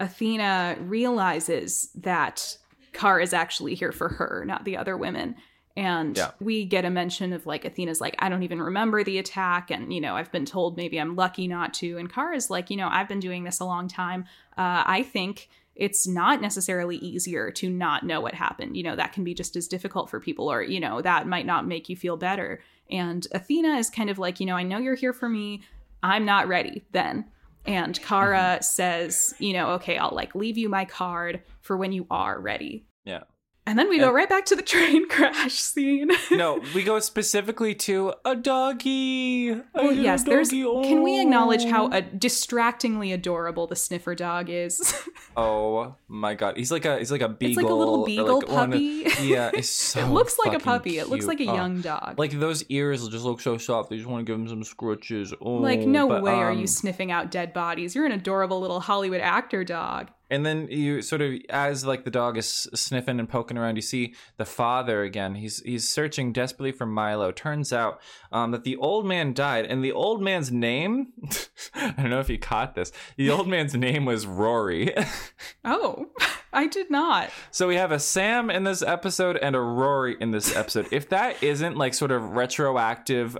Athena realizes that Kara is actually here for her, not the other women. And we get a mention of like Athena's like, I don't even remember the attack. And, you know, I've been told maybe I'm lucky not to. And Kara's like, you know, I've been doing this a long time. I think it's not necessarily easier to not know what happened. You know, that can be just as difficult for people, or, you know, that might not make you feel better. And Athena is kind of like, you know, I know you're here for me. I'm not ready then. And Kara says, you know, okay, I'll like leave you my card for when you are ready. Yeah. And then we go right back to the train crash scene. No, we go specifically to a doggy. Well, yes, can we acknowledge how distractingly adorable the sniffer dog is? Oh my god, he's like a beagle. It's like a little beagle puppy. Yeah, it's so. It looks like a puppy. Cute. It looks like a young dog. Like those ears just look so soft. They just want to give him some scratches. Oh, like no way are you sniffing out dead bodies. You're an adorable little Hollywood actor dog. And then you sort of, as like the dog is sniffing and poking around, you see the father again. He's searching desperately for Milo. Turns out that the old man died, and the old man's name, I don't know if you caught this, the old man's name was Rory. Oh, I did not. So we have a Sam in this episode and a Rory in this episode. If that isn't like sort of retroactive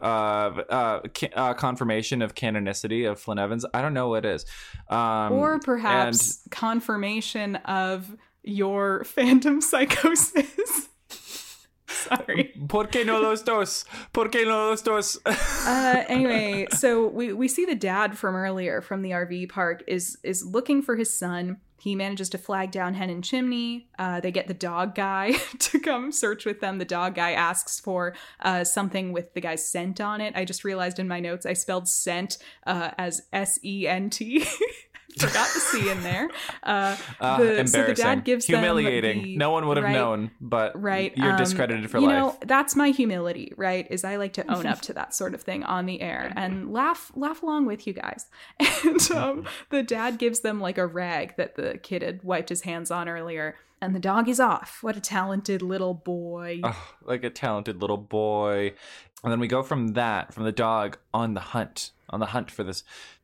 confirmation of canonicity of Flynn Evans, I don't know what is. Or perhaps confirmation of your phantom psychosis. Sorry. ¿Por qué no los dos? ¿Por qué no los dos? Anyway, so we see the dad from earlier from the RV park is looking for his son. He manages to flag down Hen and Chimney. They get the dog guy to come search with them. The dog guy asks for something with the guy's scent on it. I just realized in my notes I spelled scent as SENT. Forgot the C in there. Embarrassing. So the dad gives humiliating. No one would have known, but you're discredited for life. You know, that's my humility, right? Is I like to own up to that sort of thing on the air and laugh along with you guys. And the dad gives them like a rag that the kid had wiped his hands on earlier. And the dog is off. What a talented little boy. Oh, like a talented little boy. And then we go from the dog on the hunt for this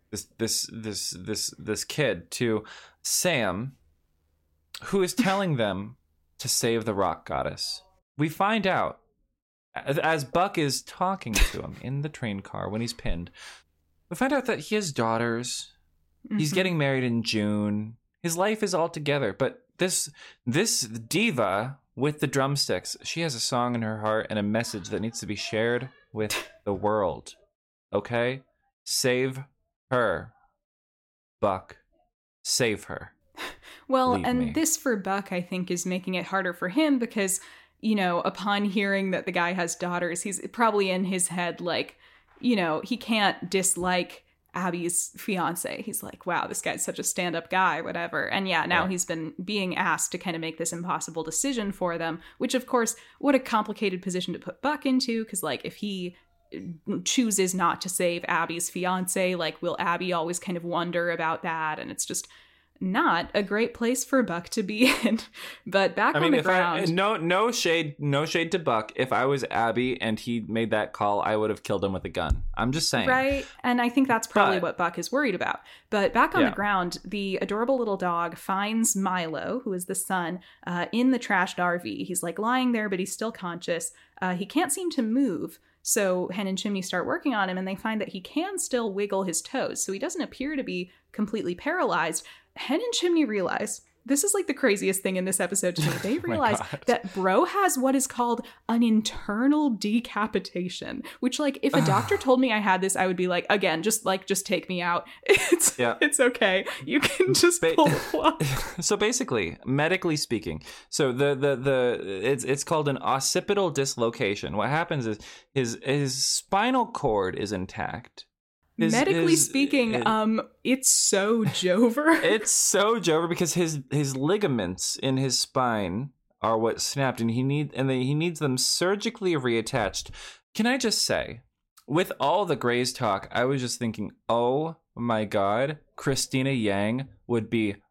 kid to Sam, who is telling them to save the rock goddess. We find out as Buck is talking to him in the train car when he's pinned. We find out that he has daughters. Mm-hmm. He's getting married in June. His life is all together. But this diva with the drumsticks, she has a song in her heart and a message that needs to be shared with the world. Okay? Save her. Buck. Save her. Well, Leave and me. This for Buck, I think, is making it harder for him because, you know, upon hearing that the guy has daughters, he's probably in his head like, you know, he can't dislike Abby's fiance. He's like, wow, this guy's such a stand-up guy, whatever. And now he's been being asked to kind of make this impossible decision for them, which, of course, what a complicated position to put Buck into, because, like, if he chooses not to save Abby's fiance, like, will Abby always kind of wonder about that? And it's just not a great place for Buck to be in. But back on the ground, no shade to Buck. If I was Abby and he made that call, I would have killed him with a gun. I'm just saying. Right. And I think that's probably what Buck is worried about. But back on the ground, the adorable little dog finds Milo, who is the son, in the trashed RV. He's like lying there, but he's still conscious. He can't seem to move. So Hen and Chimney start working on him, and they find that he can still wiggle his toes. So he doesn't appear to be completely paralyzed. Hen and Chimney realize, this is like the craziest thing in this episode to me. They realize that Bro has what is called an internal decapitation, which, like, if a doctor told me I had this, I would be like, again, just take me out. It's okay. You can just pull the plug. So basically, medically speaking, so it's called an occipital dislocation. What happens is his spinal cord is intact. Medically speaking, it's so Jover. It's so Jover because his ligaments in his spine are what snapped, and he needs them surgically reattached. Can I just say, with all the Grey's talk, I was just thinking, oh my God, Christina Yang would be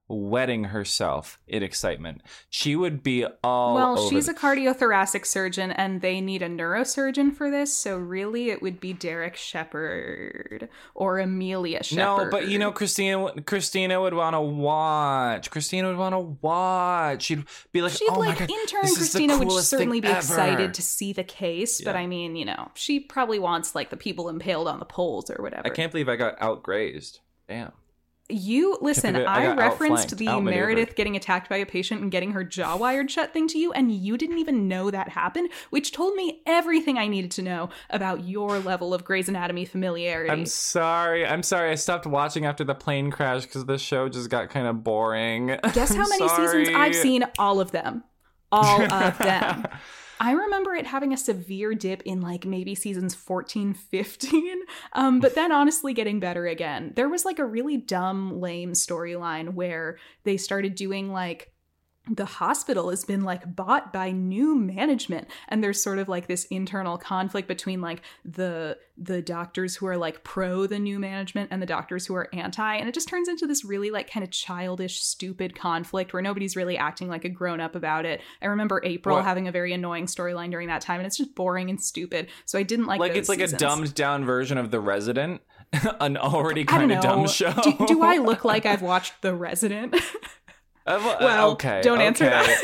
wetting herself in excitement. She would be all over she's a cardiothoracic surgeon, and they need a neurosurgeon for this, so really it would be Derek Shepherd or Amelia Shepherd. No, but you know, Christina would want to watch. Christina would want to watch. She'd be like, she'd oh like my God, intern this Christina is the would coolest certainly thing be excited ever. to see the case, but Yeah. I mean, you know, she probably wants like the people impaled on the poles or whatever. I can't believe I got outgrazed. Damn. You listen, I I got referenced outflanked, the outmaneuvered. Meredith getting attacked by a patient and getting her jaw wired shut thing to you, and you didn't even know that happened, which told me everything I needed to know about your level of Grey's Anatomy familiarity. I'm sorry. I stopped watching after the plane crash because the show just got kind of boring. Guess how many seasons I've seen? All of them. All of them. I remember it having a severe dip in like maybe seasons 14, 15, but then honestly getting better again. There was like a really dumb, lame storyline where they started doing like the hospital has been like bought by new management, and there's sort of like this internal conflict between like the doctors who are like pro the new management and the doctors who are anti, and it just turns into this really like kind of childish, stupid conflict where nobody's really acting like a grown-up about it. I remember April having a very annoying storyline during that time, and it's just boring and stupid, so I didn't like those it's like seasons. a dumbed down version of The Resident, an already kind of dumb show. Do I look like I've watched The Resident? Well, okay, don't answer that.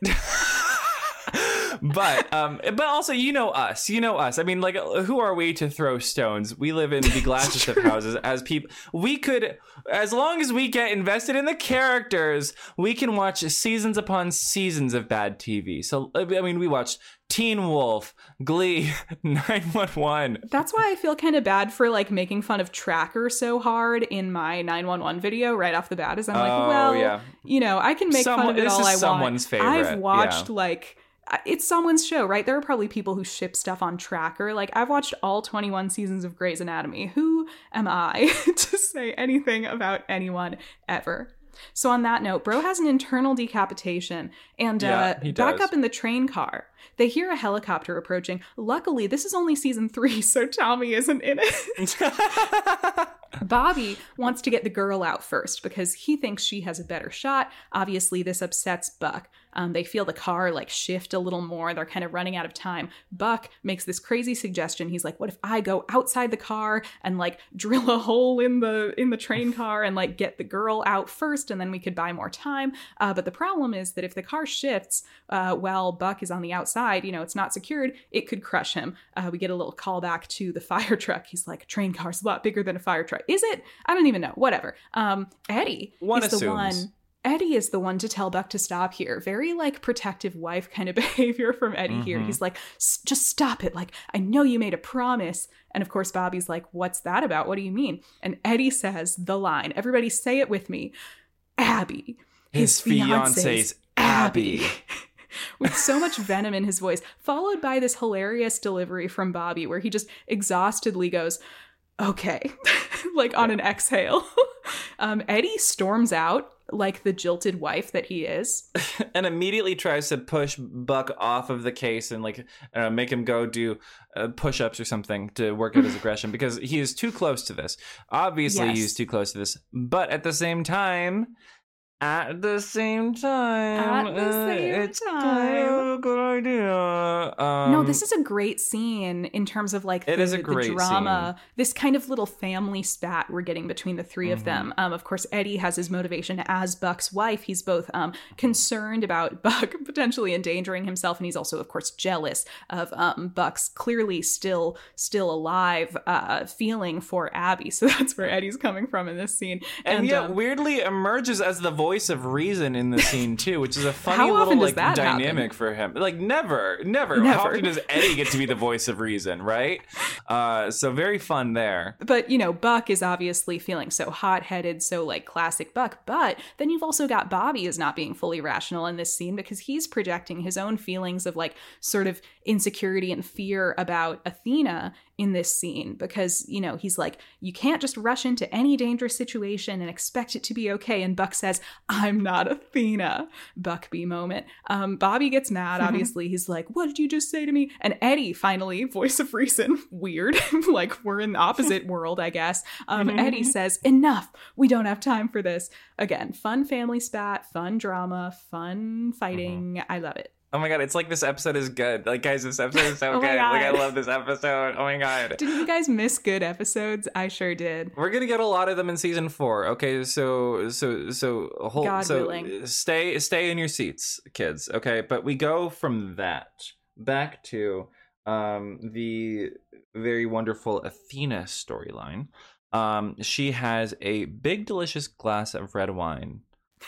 But also, you know us. I mean, like, who are we to throw stones? We live in the glassest of houses. As people, we could, as long as we get invested in the characters, we can watch seasons upon seasons of bad TV. So, I mean, we watched Teen Wolf, Glee, 911. That's why I feel kind of bad for like making fun of Tracker so hard in my 911 video right off the bat. Is I'm like, you know, I can make fun of it all I want. Someone's favorite. I've watched like. It's someone's show, right? There are probably people who ship stuff on Tracker. Like, I've watched all 21 seasons of Grey's Anatomy. Who am I to say anything about anyone ever? So on that note, Bro has an internal decapitation, and back up in the train car, they hear a helicopter approaching. Luckily, this is only season 3, so Tommy isn't in it. Bobby wants to get the girl out first because he thinks she has a better shot. Obviously, this upsets Buck. They feel the car like shift a little more. They're kind of running out of time. Buck makes this crazy suggestion. He's like, what if I go outside the car and like drill a hole in the train car and like get the girl out first, and then we could buy more time. But the problem is that if the car shifts while Buck is on the outside, you know, it's not secured, it could crush him. We get a little callback to the fire truck. He's like, a train car's a lot bigger than a fire truck. Is it? I don't even know. Whatever. Eddie is the one to tell Buck to stop here. Very like protective wife kind of behavior from Eddie here. He's like, just stop it. Like, I know you made a promise. And of course, Bobby's like, what's that about? What do you mean? And Eddie says the line. Everybody say it with me. Abby. His fiance's Abby. With so much venom in his voice, followed by this hilarious delivery from Bobby where he just exhaustedly goes, okay, like on an exhale. Eddie storms out like the jilted wife that he is. And immediately tries to push Buck off of the case and like make him go do push-ups or something to work out his aggression because he is too close to this. Obviously, he's too close to this. But at the same time, it's kind of a good idea. No, this is a great scene in terms of like the drama, this kind of little family spat we're getting between the three of them. Of course, Eddie has his motivation as Buck's wife. He's both concerned about Buck potentially endangering himself, and he's also, of course, jealous of Buck's clearly still alive feeling for Abby. So that's where Eddie's coming from in this scene. And yet weirdly emerges as the voice of reason in the scene too, which is a funny little like dynamic for him. Like never. How often does Eddie get to be the voice of reason, right? So very fun there. But you know, Buck is obviously feeling so hot-headed, so like classic Buck. But then you've also got Bobby as not being fully rational in this scene because he's projecting his own feelings of like sort of insecurity and fear about Athena in this scene because, you know, he's like, you can't just rush into any dangerous situation and expect it to be okay. And Buck says, I'm not Athena. Buckby moment. Bobby gets mad, obviously. He's like, what did you just say to me? And Eddie, finally, voice of reason, weird, like we're in the opposite world, I guess. Eddie says, enough. We don't have time for this. Again, fun family spat, fun drama, fun fighting. I love it. Oh my god, it's like this episode is good. Like, guys, this episode is so Oh my good. God. Like, I love this episode. Oh my god. Didn't you guys miss good episodes? I sure did. We're gonna get a lot of them in season 4. Okay, so hold, God so willing. stay in your seats, kids. Okay, but we go from that back to the very wonderful Athena storyline. She has a big delicious glass of red wine.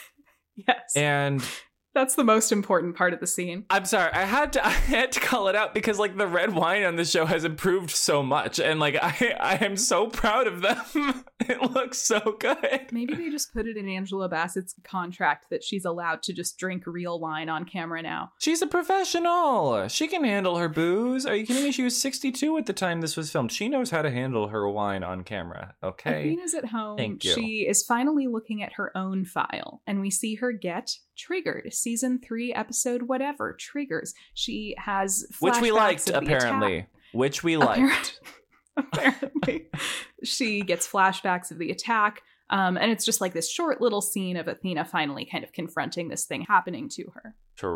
Yes. And That's the most important part of the scene. I'm sorry, I had to call it out because like the red wine on the show has improved so much, and like I am so proud of them. It looks so good. Maybe they just put it in Angela Bassett's contract that she's allowed to just drink real wine on camera now. She's a professional. She can handle her booze. Are you kidding me? She was 62 at the time this was filmed. She knows how to handle her wine on camera. Okay. Athena's at home. Thank you. She is finally looking at her own file, and we see her get triggered. Season 3, episode whatever, triggers. She has flashbacks Which we liked, of the apparently. attack. Which we liked. Apparently. She gets flashbacks of the attack. And it's just like this short little scene of Athena finally kind of confronting this thing happening to her.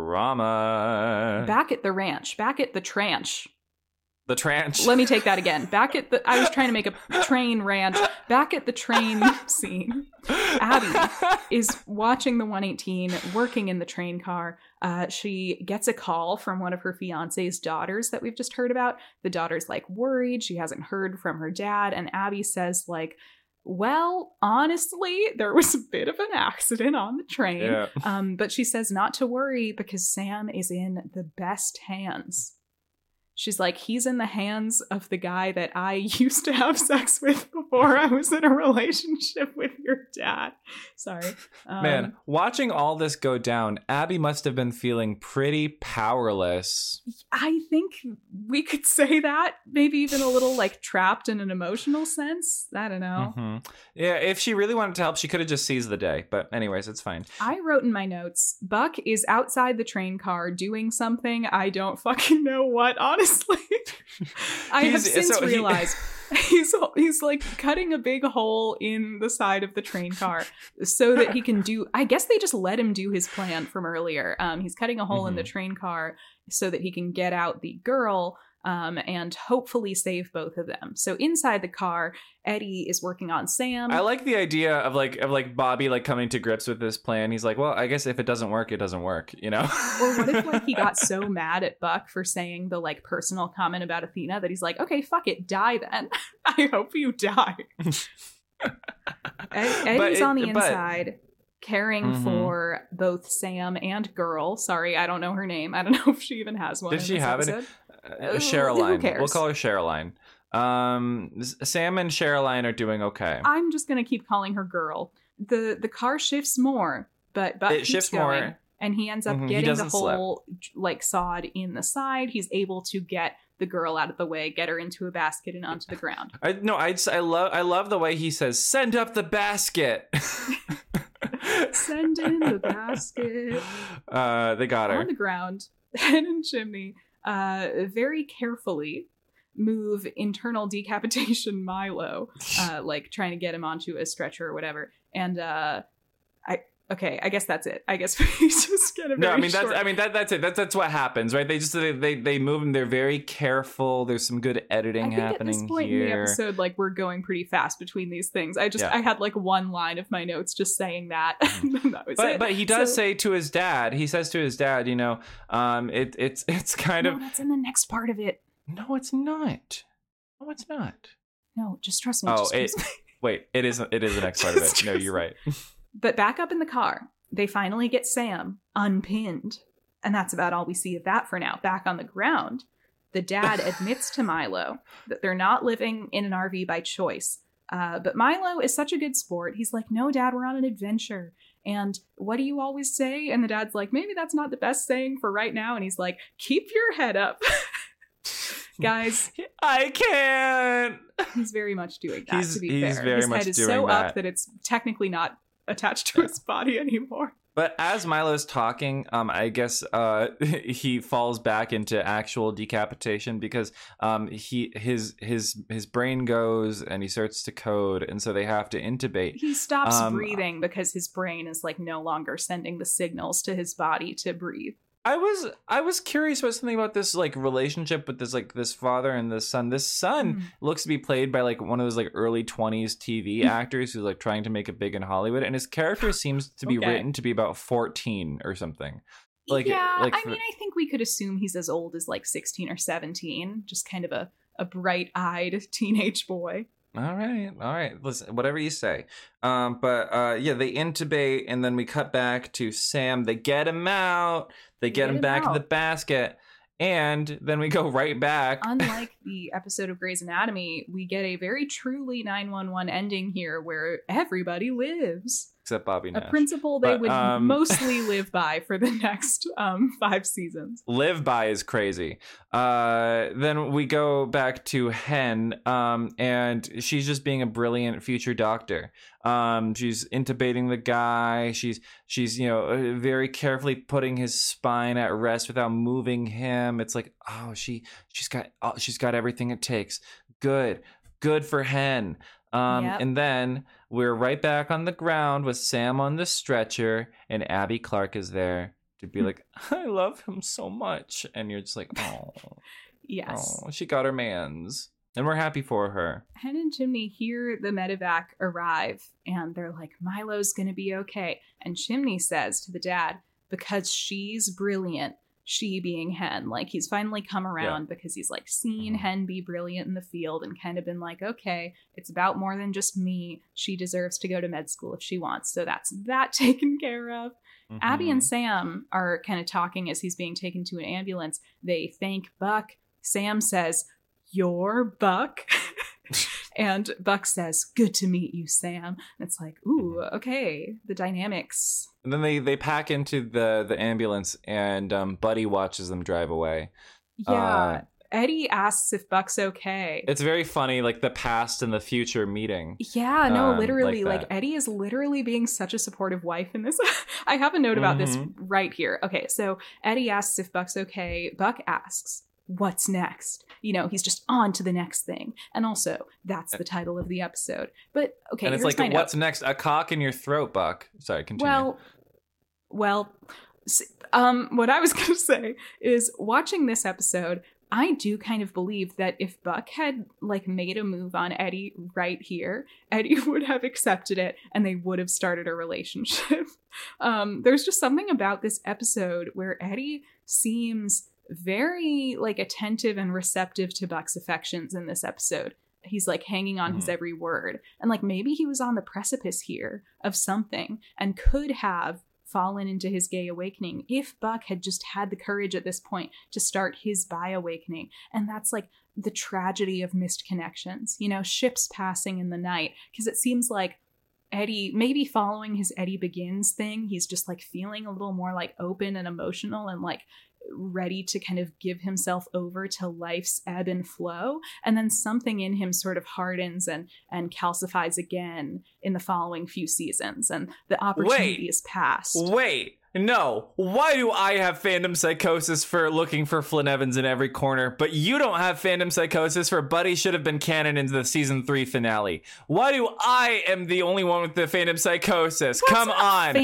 Trauma. Back at the ranch, back at the tranch. The tranch. Let me take that again. Back at the, I was trying to make a train ranch. Back at the train scene, Abby is watching the 118, working in the train car. She gets a call from one of her fiance's daughters that we've just heard about. The daughter's like worried. She hasn't heard from her dad. And Abby says like, well, honestly, there was a bit of an accident on the train. Yeah. But she says not to worry because Sam is in the best hands. She's like, he's in the hands of the guy that I used to have sex with before I was in a relationship with your dad. Sorry. Man, watching all this go down, Abby must have been feeling pretty powerless. I think we could say that. Maybe even a little like trapped in an emotional sense. I don't know. Mm-hmm. Yeah, if she really wanted to help, she could have just seized the day. But anyways, it's fine. I wrote in my notes, Buck is outside the train car doing something. I don't fucking know what, honestly. I have since realized he's like cutting a big hole in the side of the train car so that he can do, I guess they just let him do his plan from earlier. He's cutting a hole in the train car so that he can get out the girl and hopefully save both of them. So inside the car, Eddie is working on Sam. I like the idea of like Bobby like coming to grips with this plan. He's like, well, I guess if it doesn't work, it doesn't work, you know? Or what if like he got so mad at Buck for saying the like personal comment about Athena that he's like, okay, fuck it, die then. I hope you die. Eddie's on the inside. Caring for both Sam and girl. Sorry, I don't know her name. I don't know if she even has one. Did she have it? Cheryline. Who cares? We'll call her Cheryline. Sam and Cheryline are doing okay. I'm just gonna keep calling her girl. The car shifts more, but Buck keeps shifts going, more, and he ends up getting the hole like sawed in the side. He's able to get the girl out of the way, get her into a basket and onto the ground. I love the way he says, "Send up the basket." Send in the basket. They got her on the ground. Head and chimney. Very carefully move internal decapitation Milo, like trying to get him onto a stretcher or whatever. And I guess that's it. I guess we just get a very that's it. That's what happens, right? They move him. They're very careful. There's some good editing happening at this point here. In the episode, like we're going pretty fast between these things. I had like one line of my notes just saying that. That was it. But he does say to his dad. He says to his dad, you know, it's kind of. That's in the next part of it. No, it's not. No, it's not. No, just trust me. Wait, it is the next part of it. No, you're right. But back up in the car, they finally get Sam unpinned. And that's about all we see of that for now. Back on the ground, the dad admits to Milo that they're not living in an RV by choice. But Milo is such a good sport. He's like, no, Dad, we're on an adventure. And what do you always say? And the dad's like, maybe that's not the best saying for right now. And he's like, keep your head up. Guys, I can't. he's very much doing that, to be fair. Very his much head is doing so that. up that it's technically not attached to his body anymore. But as Milo's talking, I guess he falls back into actual decapitation because his brain goes and he starts to code, and so they have to intubate. He stops breathing because his brain is like no longer sending the signals to his body to breathe. I was curious about something about this like relationship with this father and this son. This son looks to be played by like one of those like early 20s TV actors who's like trying to make it big in Hollywood, and his character seems to be written to be about 14 or something. Like, yeah, I mean, I think we could assume he's as old as like 16 or 17, just kind of a bright-eyed teenage boy. All right. Listen, whatever you say. But yeah, they intubate, and then we cut back to Sam. They get him out. They get him back in the basket, and then we go right back. Unlike the episode of Grey's Anatomy, we get a very truly 911 ending here, where everybody lives. Except Bobby Nash. A principle they would mostly live by for the next 5 seasons. Live by is crazy. Then we go back to Hen, and she's just being a brilliant future doctor. She's intubating the guy. She's very carefully putting his spine at rest without moving him. It's like, oh, she's got everything it takes. Good for Hen. Yep. And then we're right back on the ground with Sam on the stretcher, and Abby Clark is there to be like, I love him so much. And you're just like, oh, yes. Oh, she got her mans. And we're happy for her. Hen and Chimney hear the medevac arrive, and they're like, Milo's gonna be okay. And Chimney says to the dad, because she's brilliant, she being Hen, like he's finally come around because he's like seen Hen be brilliant in the field and kind of been like, okay, it's about more than just me. She deserves to go to med school if she wants. So that's that taken care of. Mm-hmm. Abby and Sam are kind of talking as he's being taken to an ambulance. They thank Buck. Sam says, "You're Buck." And Buck says, "Good to meet you, Sam." And it's like, ooh, okay, the dynamics. And then they pack into the ambulance, and Buddy watches them drive away. Yeah. Eddie asks if Buck's okay. It's very funny, like the past and the future meeting. Yeah, no, literally. Like Eddie is literally being such a supportive wife in this. I have a note about this right here. Okay, so Eddie asks if Buck's okay. Buck asks, what's next? He's just on to the next thing. And also, that's the title of the episode. But, okay, and it's like, what's next? A cock in your throat, Buck. Sorry, continue. Well, what I was going to say is, watching this episode, I do kind of believe that if Buck had like made a move on Eddie right here, Eddie would have accepted it and they would have started a relationship. There's just something about this episode where Eddie seems very like attentive and receptive to Buck's affections in this episode. He's like hanging on his every word. And like maybe he was on the precipice here of something and could have fallen into his gay awakening if Buck had just had the courage at this point to start his bi awakening. And that's like the tragedy of missed connections, ships passing in the night. Because it seems like Eddie, maybe following his Eddie Begins thing, he's just like feeling a little more like open and emotional and like ready to kind of give himself over to life's ebb and flow. And then something in him sort of hardens and calcifies again in the following few seasons. And the opportunity is passed. Wait. No. Why do I have fandom psychosis for looking for Flynn Evans in every corner, but you don't have fandom psychosis for Buddy should have been canon into the season 3 finale? Why do I am the only one with the fandom psychosis? Come on.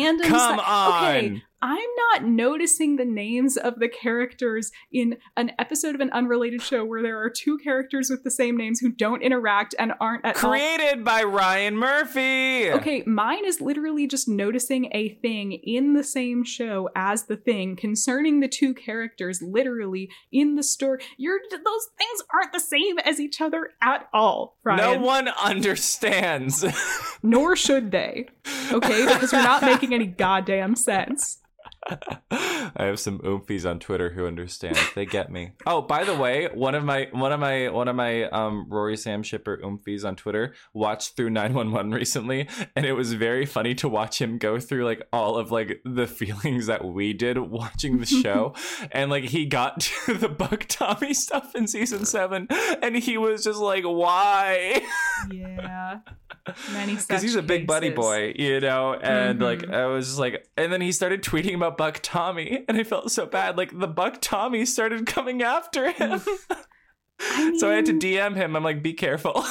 Okay, I'm not noticing the names of the characters in an episode of an unrelated show where there are 2 characters with the same names who don't interact and aren't at all created by Ryan Murphy. Okay, mine is literally just noticing a thing in the same show as the thing concerning the 2 characters literally in the story. Those things aren't the same as each other at all, Ryan. No one understands. Nor should they. Okay, because you're not making any goddamn sense. I have some oomfies on Twitter who understand. They get me. Oh, by the way, one of my Rory Sam Shipper oomfies on Twitter watched through 911 recently, and it was very funny to watch him go through like all of like the feelings that we did watching the show. And like he got to the Buck Tommy stuff in season 7, and he was just like, why? Yeah. Many such because he's a big buddy cases. boy, you know, and like I was just like, and then he started tweeting about Buck Tommy, and I felt so bad. Like the Buck Tommy started coming after him. So I had to DM him. I'm like, be careful.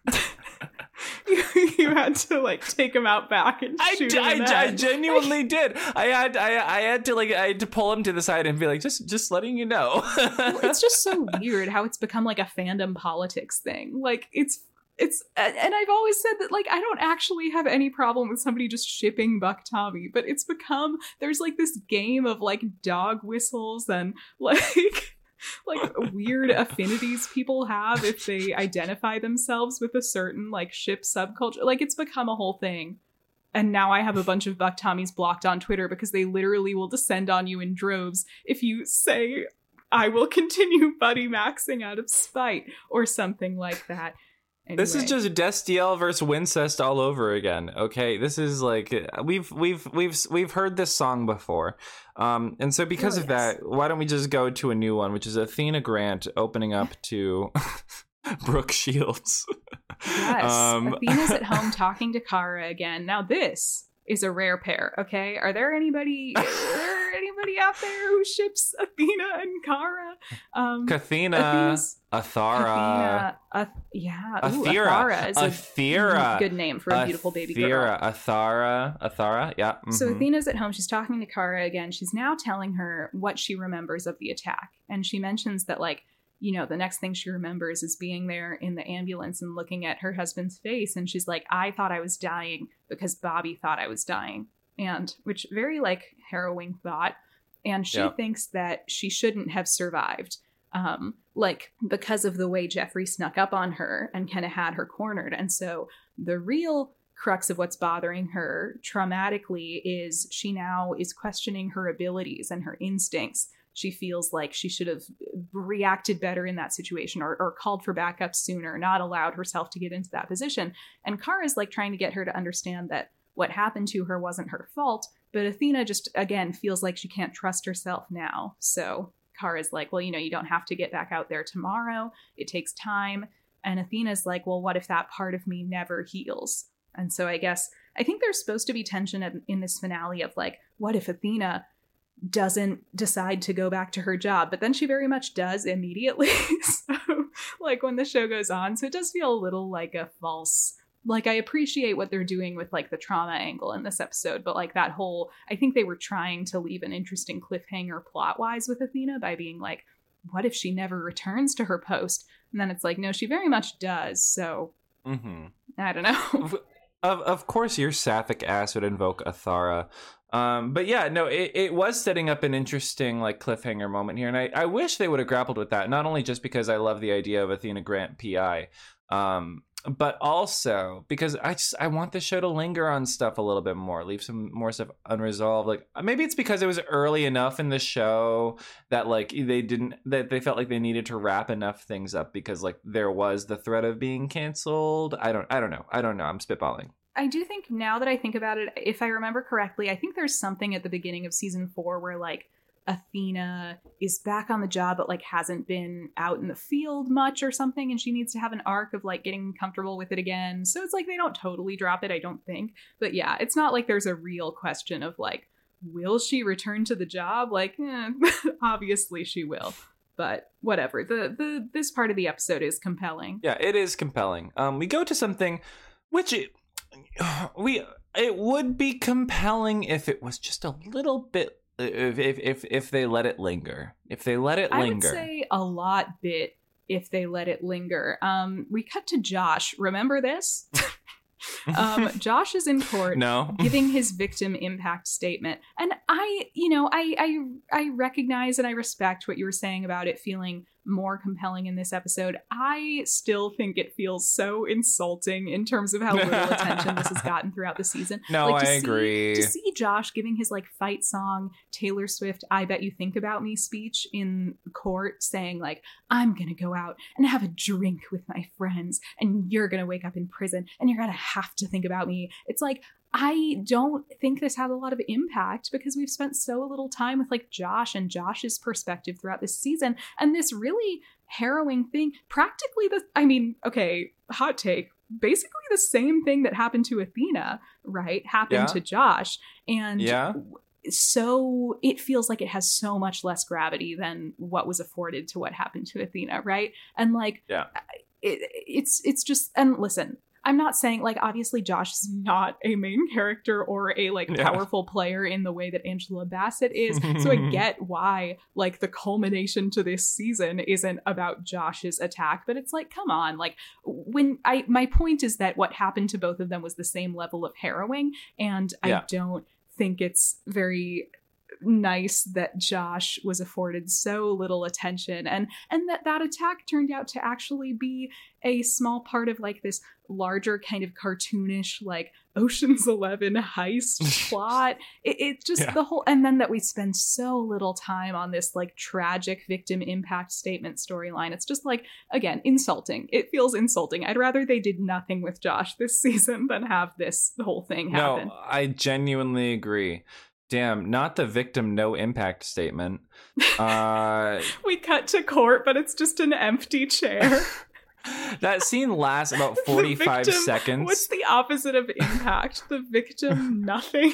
You had to like take him out back and shoot him in the I head. genuinely did. I had to pull him to the side and be like, just letting you know. Well, it's just so weird how it's become like a fandom politics thing. Like it's and I've always said that like I don't actually have any problem with somebody just shipping Buck Tommy, but it's become there's like this game of like dog whistles and like weird affinities people have if they identify themselves with a certain like ship subculture. Like it's become a whole thing. And now I have a bunch of Buck Tommies blocked on Twitter because they literally will descend on you in droves if you say, I will continue buddy maxing out of spite or something like that. Anyway. This is just Destiel versus Wincest all over again. Okay, this is like we've heard this song before, and so because of that, why don't we just go to a new one, which is Athena Grant opening up to Brooke Shields. Yes, Athena's at home talking to Kara again. Now this is a rare pair. Okay, are there anybody out there who ships Athena and Kara? Kathina, Athara. Athera is a good name for a beautiful baby girl. Athara, yeah. Mm-hmm. So Athena's at home. She's talking to Kara again. She's now telling her what she remembers of the attack. And she mentions that, like, you know, the next thing she remembers is being there in the ambulance and looking at her husband's face. And she's like, I thought I was dying because Bobby thought I was dying. And which very, like, harrowing thought. And she thinks that she shouldn't have survived. Like, because of the way Jeffrey snuck up on her and kind of had her cornered. And so the real crux of what's bothering her traumatically is she now is questioning her abilities and her instincts. She feels like she should have reacted better in that situation or called for backup sooner, not allowed herself to get into that position. And Kara's like trying to get her to understand that what happened to her wasn't her fault. But Athena just, again, feels like she can't trust herself now. So Kara's like, well, you know, you don't have to get back out there tomorrow. It takes time. And Athena's like, well, what if that part of me never heals? And so I think there's supposed to be tension in this finale of like, what if Athena doesn't decide to go back to her job? But then she very much does immediately. So like when the show goes on, so it does feel a little like a false, like I appreciate what they're doing with like the trauma angle in this episode, but like that whole, I think they were trying to leave an interesting cliffhanger plot wise with Athena by being like, what if she never returns to her post? And then it's like, no, she very much does. So I don't know. Of course your sapphic ass would invoke Athara. But yeah, no, it was setting up an interesting like cliffhanger moment here. And I wish they would have grappled with that, not only just because I love the idea of Athena Grant PI, but also because I want the show to linger on stuff a little bit more, leave some more stuff unresolved. Like maybe it's because it was early enough in the show that like they felt like they needed to wrap enough things up because like there was the threat of being canceled. I don't know. I'm spitballing. I do think now that I think about it, if I remember correctly, I think there's something at the beginning of season 4 where like Athena is back on the job but like hasn't been out in the field much or something, and she needs to have an arc of like getting comfortable with it again. So it's like they don't totally drop it, I don't think. But yeah, it's not like there's a real question of like, will she return to the job? Like, obviously she will. But whatever. This part of the episode is compelling. Yeah, it is compelling. We go to something which it would be compelling if it was just a little bit. If they let it linger. If they let it linger. I would say a lot bit if they let it linger. We cut to Josh. Remember this? Josh is in court giving his victim impact statement. And I recognize and I respect what you were saying about it feeling more compelling in this episode. I still think it feels so insulting in terms of how little attention this has gotten throughout the season. No, like, I agree. To see Josh giving his like fight song, Taylor Swift, I Bet You Think About Me speech in court, saying like, I'm gonna go out and have a drink with my friends and you're gonna wake up in prison and you're gonna have to think about me. It's like, I don't think this had a lot of impact because we've spent so little time with like Josh and Josh's perspective throughout this season. And this really harrowing thing, practically hot take, basically the same thing that happened to Athena, right? Happened to Josh. And so it feels like it has so much less gravity than what was afforded to what happened to Athena, right? And like, it's just, and listen, I'm not saying, like, obviously Josh is not a main character or a, like, powerful player in the way that Angela Bassett is. So I get why, like, the culmination to this season isn't about Josh's attack. But it's like, come on. Like, my point is that what happened to both of them was the same level of harrowing. And I don't think it's very nice that Josh was afforded so little attention, and that attack turned out to actually be a small part of like this larger kind of cartoonish like Ocean's 11 heist plot. It just the whole, and then that we spend so little time on this like tragic victim impact statement storyline. It's just like, again, insulting. It feels insulting. I'd rather they did nothing with Josh this season than have this whole thing happen. No, I genuinely agree. Damn, not the victim no impact statement. We cut to court, but it's just an empty chair. That scene lasts about 45 seconds. What's the opposite of impact? The victim, nothing.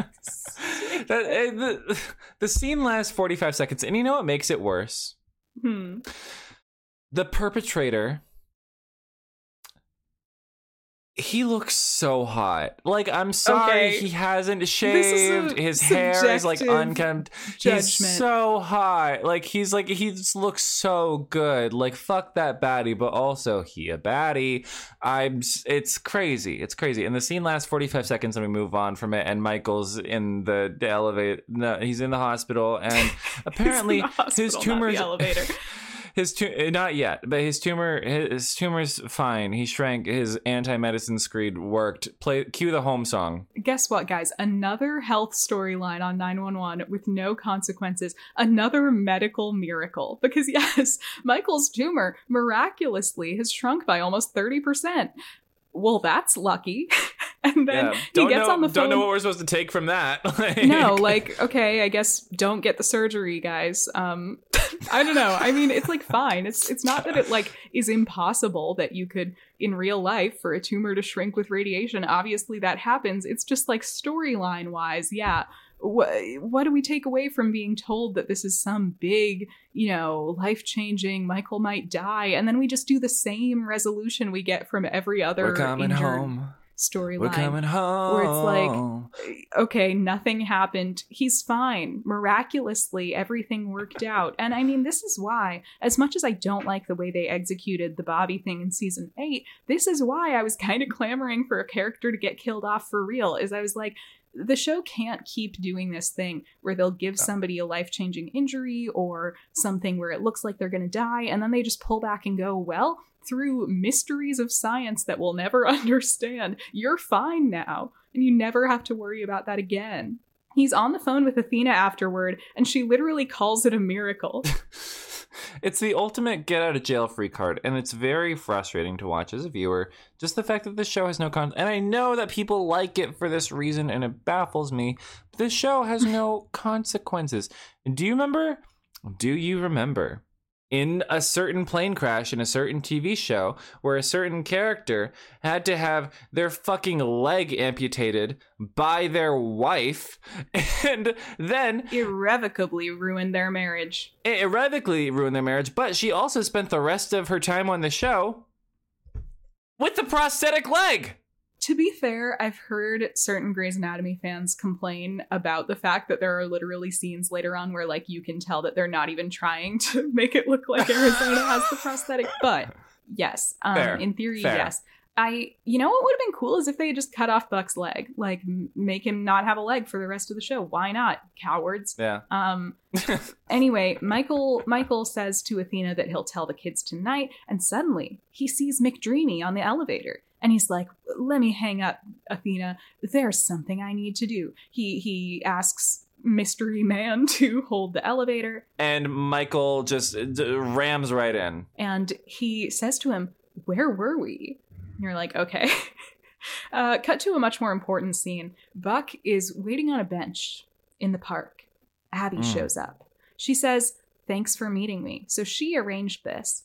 The scene lasts 45 seconds. And you know what makes it worse? The perpetrator, he looks so hot. Like, I'm sorry, he hasn't shaved. His hair is like unkempt. He's so hot. Like, he just looks so good. Like, fuck that baddie, but also he a baddie. It's crazy. It's crazy. And the scene lasts 45 seconds and we move on from it. And Michael's in the elevator. No, he's in the hospital. And apparently his tumor. Not yet, but his tumor's fine. He shrank. His anti-medicine screed worked. Cue the home song. Guess what, guys? Another health storyline on 911 with no consequences. Another medical miracle. Because yes, Michael's tumor miraculously has shrunk by almost 30%. Well, that's lucky. And then he gets on the phone. Don't know what we're supposed to take from that. No, like, okay, I guess don't get the surgery, guys. I don't know. I mean, it's like fine. It's not that it like is impossible that you could in real life for a tumor to shrink with radiation. Obviously that happens. It's just like storyline wise. Yeah. What do we take away from being told that this is some big, life-changing, Michael might die, and then we just do the same resolution we get from every other storyline. We're coming home. Where it's like, okay, nothing happened. He's fine. Miraculously, everything worked out. And I mean, this is why, as much as I don't like the way they executed the Bobby thing in season 8, this is why I was kind of clamoring for a character to get killed off for real, is I was like, the show can't keep doing this thing where they'll give somebody a life-changing injury or something where it looks like they're going to die, and then they just pull back and go, well, through mysteries of science that we'll never understand, you're fine now, and you never have to worry about that again. He's on the phone with Athena afterward, and she literally calls it a miracle. It's the ultimate get out of jail free card, and it's very frustrating to watch as a viewer. Just the fact that this show has no content, and I know that people like it for this reason, and it baffles me. But this show has no consequences. And do you remember in a certain plane crash in a certain TV show where a certain character had to have their fucking leg amputated by their wife and then irrevocably ruined their marriage? But she also spent the rest of her time on the show with the prosthetic leg. To be fair, I've heard certain Grey's Anatomy fans complain about the fact that there are literally scenes later on where, like, you can tell that they're not even trying to make it look like Arizona has the prosthetic. But yes, in theory, yes. You know what would have been cool is if they had just cut off Buck's leg, like make him not have a leg for the rest of the show. Why not, cowards? Yeah. Anyway, Michael says to Athena that he'll tell the kids tonight, and suddenly he sees McDreamy on the elevator, and he's like, "Let me hang up, Athena. There's something I need to do." He asks Mystery Man to hold the elevator, and Michael just rams right in, and he says to him, "Where were we?" And you're like, okay. Cut to a much more important scene. Buck is waiting on a bench in the park. Abby shows up. She says, "Thanks for meeting me." So she arranged this.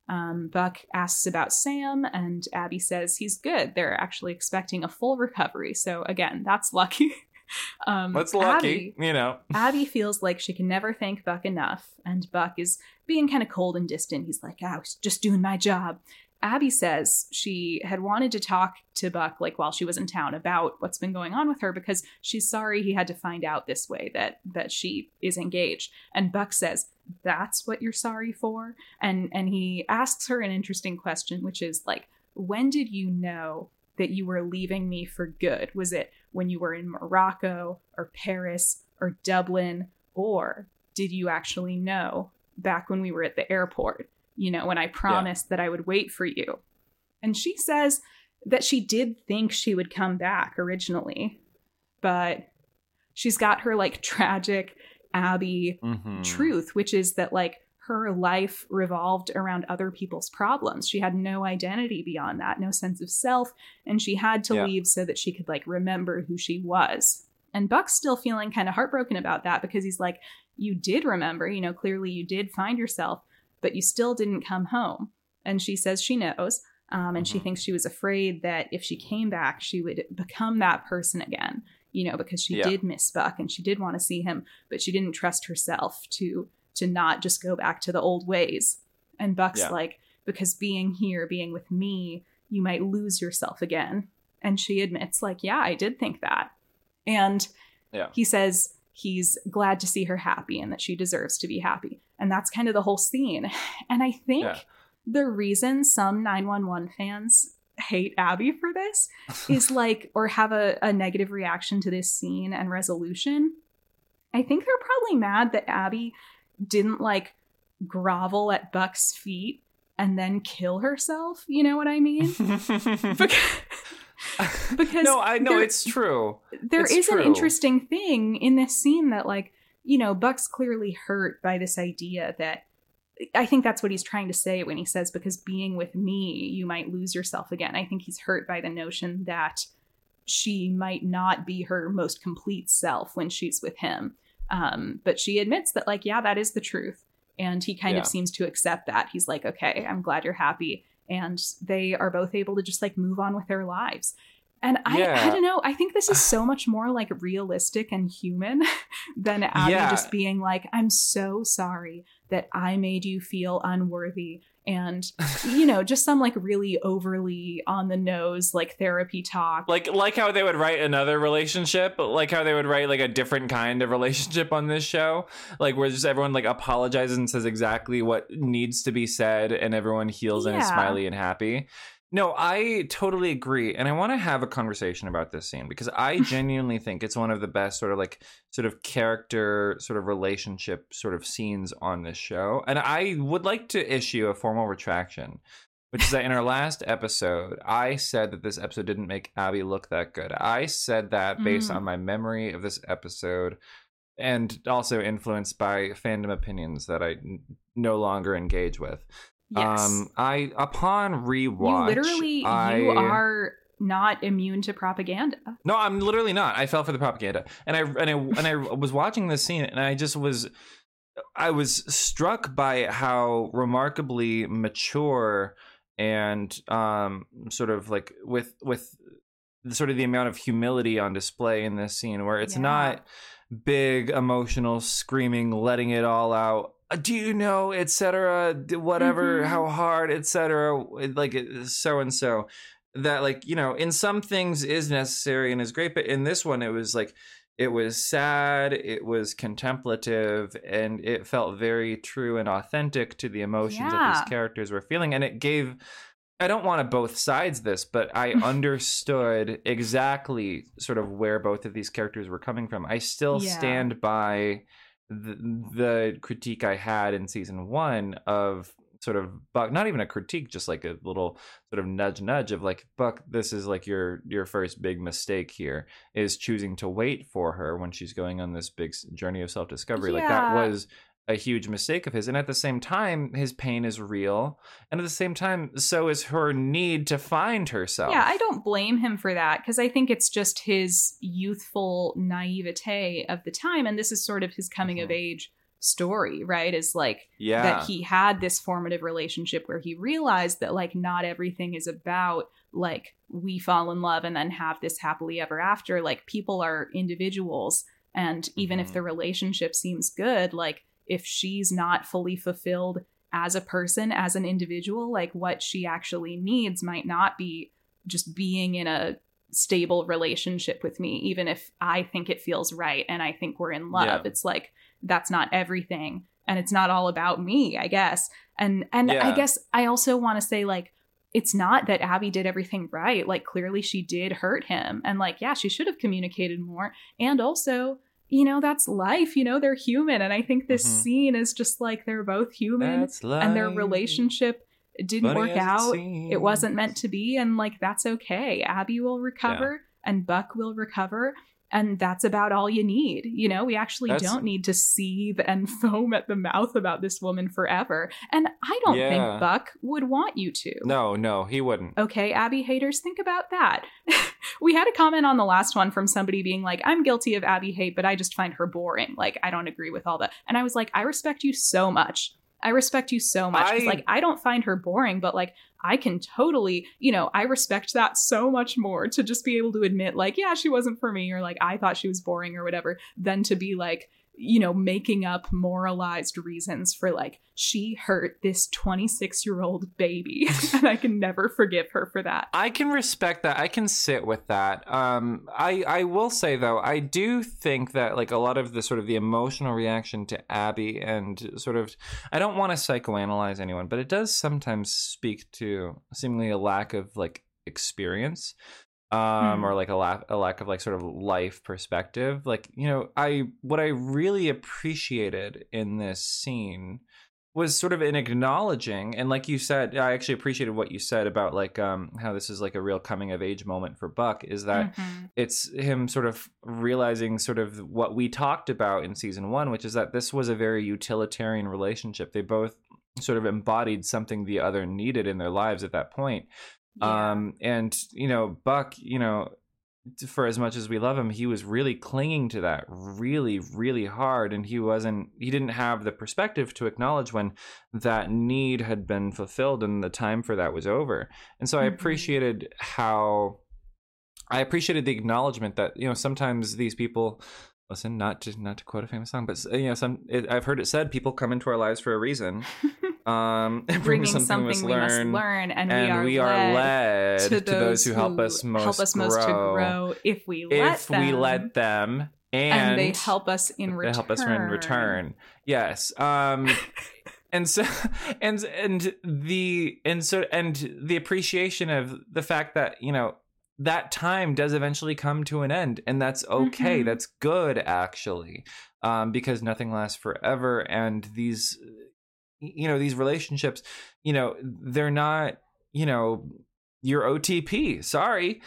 Buck asks about Sam, and Abby says he's good. They're actually expecting a full recovery. So again, that's lucky. That's lucky, you know. Abby feels like she can never thank Buck enough, and Buck is being kind of cold and distant. He's like, "I was just doing my job." Abby says she had wanted to talk to Buck like while she was in town about what's been going on with her because she's sorry he had to find out this way that she is engaged. And Buck says, "That's what you're sorry for?" And he asks her an interesting question, which is like, when did you know that you were leaving me for good? Was it when you were in Morocco or Paris or Dublin? Or did you actually know back when we were at the airport? You know, when I promised that I would wait for you. And she says that she did think she would come back originally, but she's got her like tragic Abby truth, which is that like her life revolved around other people's problems. She had no identity beyond that, no sense of self, and she had to leave so that she could like remember who she was. And Buck's still feeling kind of heartbroken about that because he's like, you did remember, you know, clearly you did find yourself, but you still didn't come home. And she says she knows. And she thinks she was afraid that if she came back, she would become that person again, you know, because she did miss Buck and she did want to see him, but she didn't trust herself to not just go back to the old ways. And Buck's like, because being here, being with me, you might lose yourself again. And she admits like, yeah, I did think that. And he says he's glad to see her happy and that she deserves to be happy. And that's kind of the whole scene. And I think the reason some 911 fans hate Abby for this is like, or have a negative reaction to this scene and resolution. I think they're probably mad that Abby didn't like grovel at Buck's feet and then kill herself. You know what I mean? Because no, I know it's true. There is an interesting thing in this scene that like, you know, Buck's clearly hurt by this idea that I think that's what he's trying to say when he says, because being with me, you might lose yourself again. I think he's hurt by the notion that she might not be her most complete self when she's with him. But she admits that like, yeah, that is the truth. And he kind of seems to accept that. He's like, okay, I'm glad you're happy. And they are both able to just like move on with their lives. And I don't know. I think this is so much more like realistic and human than Abby just being like, I'm so sorry that I made you feel unworthy. And, you know, just some like really overly on the nose, like therapy talk. Like how they would write another relationship, like how they would write like a different kind of relationship on this show, like where just everyone like apologizes and says exactly what needs to be said and everyone heals and is smiley and happy. No, I totally agree. And I want to have a conversation about this scene because I genuinely think it's one of the best sort of character, sort of relationship sort of scenes on this show. And I would like to issue a formal retraction, which is that in our last episode, I said that this episode didn't make Abby look that good. I said that based on my memory of this episode and also influenced by fandom opinions that I no longer engage with. Yes. Upon rewatch, you are not immune to propaganda. No, I'm literally not. I fell for the propaganda, and I was watching this scene, and I was struck by how remarkably mature and sort of like with sort of the amount of humility on display in this scene, where it's not big emotional screaming, letting it all out. Do you know, etc., whatever, how hard, etc., like so and so, that like, you know, in some things is necessary and is great, but in this one it was like, it was sad, it was contemplative, and it felt very true and authentic to the emotions that these characters were feeling, and it gave I don't want to both sides this, but I understood exactly sort of where both of these characters were coming from. I still stand by the critique I had in season 1 of sort of Buck, not even a critique, just like a little sort of nudge of like, Buck, this is like your first big mistake here, is choosing to wait for her when she's going on this big journey of self-discovery. Like that was a huge mistake of his. And at the same time, his pain is real. And at the same time, so is her need to find herself. Yeah, I don't blame him for that, because I think it's just his youthful naivete of the time. And this is sort of his coming of age story, right? Is like that he had this formative relationship where he realized that like not everything is about like we fall in love and then have this happily ever after. Like people are individuals. And even if the relationship seems good, like if she's not fully fulfilled as a person, as an individual, like what she actually needs might not be just being in a stable relationship with me, even if I think it feels right and I think we're in love. It's like, that's not everything. And it's not all about me, I guess. And I guess I also want to say, like, it's not that Abby did everything right. Like, clearly she did hurt him. And like, yeah, she should have communicated more. And also, you know, that's life, you know, they're human. And I think this scene is just like, they're both human and their relationship didn't work out. It wasn't meant to be. And like, that's okay. Abby will recover and Buck will recover. And that's about all you need. You know, we actually don't need to seethe and foam at the mouth about this woman forever. And I don't think Buck would want you to. No, he wouldn't. Okay, Abby haters, think about that. We had a comment on the last one from somebody being like, I'm guilty of Abby hate, but I just find her boring. Like, I don't agree with all that. And I was like, I respect you so much. I respect you so much. 'Cause, like, I don't find her boring, but like, I can totally, you know, I respect that so much more to just be able to admit like, yeah, she wasn't for me, or like, I thought she was boring or whatever, than to be like, you know, making up moralized reasons for like, she hurt this 26-year-old baby and I can never forgive her for that. I can respect that. I can sit with that. I will say though, I do think that like a lot of the sort of the emotional reaction to Abby and sort of, I don't want to psychoanalyze anyone, but it does sometimes speak to seemingly a lack of like experience. Or like a lack of like sort of life perspective. Like, you know, what I really appreciated in this scene was sort of in acknowledging, and like you said, I actually appreciated what you said about like how this is like a real coming of age moment for Buck, is that it's him sort of realizing sort of what we talked about in season 1, which is that this was a very utilitarian relationship. They both sort of embodied something the other needed in their lives at that point. And you know, Buck, you know, for as much as we love him, he was really clinging to that really, really hard, and he didn't have the perspective to acknowledge when that need had been fulfilled and the time for that was over. And so I appreciated the acknowledgement that, you know, sometimes these people, listen, not to quote a famous song, but you know, I've heard it said, people come into our lives for a reason. Bringing something we must learn, and we are led to those who help us most to grow if we let them, and they help us in return. They help us in return. Yes. And so the appreciation of the fact that, you know, that time does eventually come to an end, and that's okay. That's good, actually, because nothing lasts forever, and these, you know, these relationships, you know, they're not, you know, your OTP. Sorry,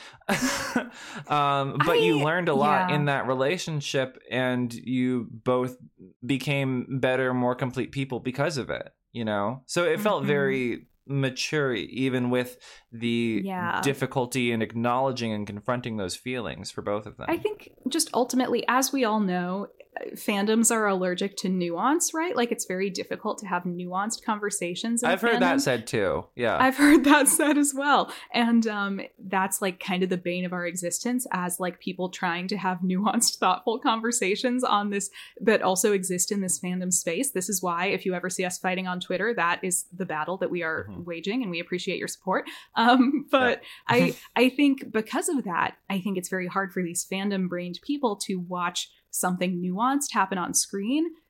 but you learned a lot in that relationship, and you both became better, more complete people because of it. You know, so it felt very mature, even with the difficulty in acknowledging and confronting those feelings for both of them. I think just ultimately, as we all know, fandoms are allergic to nuance, right? Like, it's very difficult to have nuanced conversations. I've heard that said too. Yeah, I've heard that said as well. And that's like kind of the bane of our existence as like people trying to have nuanced, thoughtful conversations on this that also exist in this fandom space. This is why, if you ever see us fighting on Twitter, that is the battle that we are waging, and we appreciate your support. But I think because of that, I think it's very hard for these fandom brained people to watch something nuanced happen on screen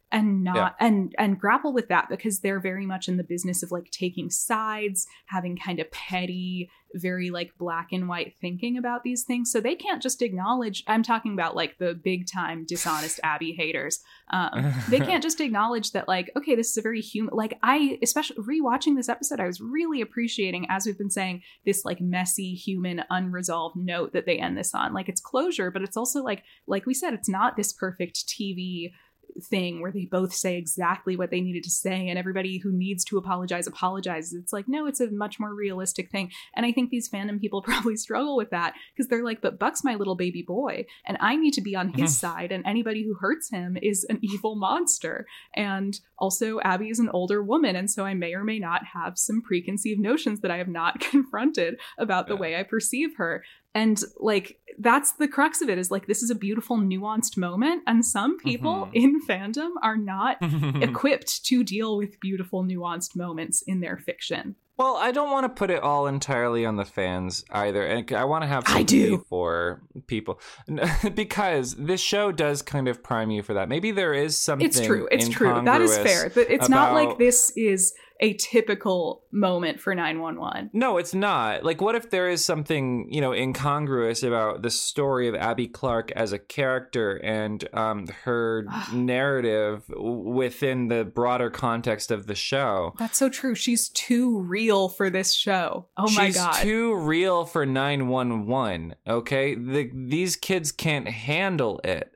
and not and grapple with that, because they're very much in the business of like taking sides, having kind of petty, very like black and white thinking about these things. So they can't just acknowledge, I'm talking about like the big time dishonest Abby haters. They can't just acknowledge that like, okay, this is a very human, like I, especially rewatching this episode, I was really appreciating, as we've been saying, this like messy human unresolved note that they end this on. Like it's closure, but it's also like we said, it's not this perfect TV thing where they both say exactly what they needed to say and everybody who needs to apologize apologizes. It's like, no, it's a much more realistic thing. And I think these fandom people probably struggle with that because they're like, but Buck's my little baby boy and I need to be on his side, and anybody who hurts him is an evil monster. And also Abby is an older woman, and so I may or may not have some preconceived notions that I have not confronted about the way I perceive her. And like, that's the crux of it, is like, this is a beautiful, nuanced moment. And some people in fandom are not equipped to deal with beautiful, nuanced moments in their fiction. Well, I don't want to put it all entirely on the fans either. And I want to have sympathy for people, because this show does kind of prime you for that. Maybe there is something. It's true. That is fair. But it's not like this is a typical moment for 911. No, it's not. Like, what if there is something, you know, incongruous about the story of Abby Clark as a character and her narrative within the broader context of the show? That's so true. She's too real for this show. Oh my God. She's too real for 911, okay? These kids can't handle it.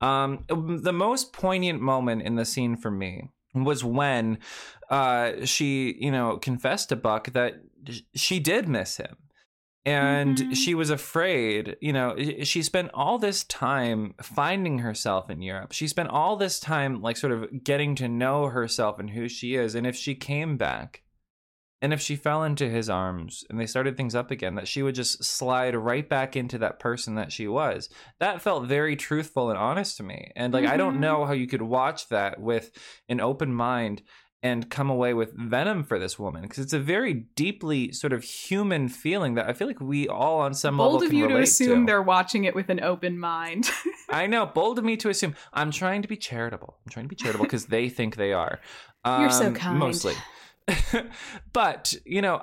The most poignant moment in the scene for me was when she, you know, confessed to Buck that she did miss him. And she was afraid, you know, she spent all this time finding herself in Europe. She spent all this time, like, sort of getting to know herself and who she is. And if she came back, and if she fell into his arms and they started things up again, that she would just slide right back into that person that she was. That felt very truthful and honest to me. And like, I don't know how you could watch that with an open mind and come away with venom for this woman, because it's a very deeply sort of human feeling that I feel like we all on some level can relate to. Bold of you to assume they're watching it with an open mind. I know, bold of me to assume. I'm trying to be charitable. Because they think they are. You're so kind. Mostly. But, you know,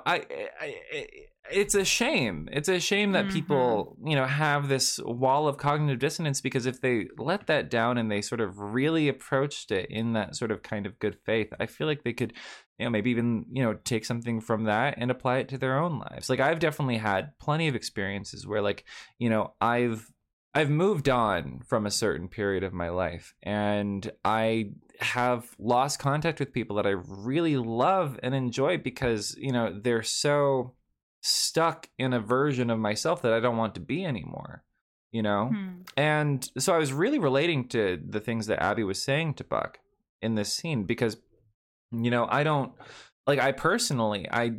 it's a shame. It's a shame that people, you know, have this wall of cognitive dissonance, because if they let that down and they sort of really approached it in that sort of kind of good faith, I feel like they could, you know, maybe even, you know, take something from that and apply it to their own lives. Like, I've definitely had plenty of experiences where, like, you know, I've moved on from a certain period of my life, and I have lost contact with people that I really love and enjoy because, you know, they're so stuck in a version of myself that I don't want to be anymore, you know? And so I was really relating to the things that Abby was saying to Buck in this scene, because, you know, I don't, like, I personally, I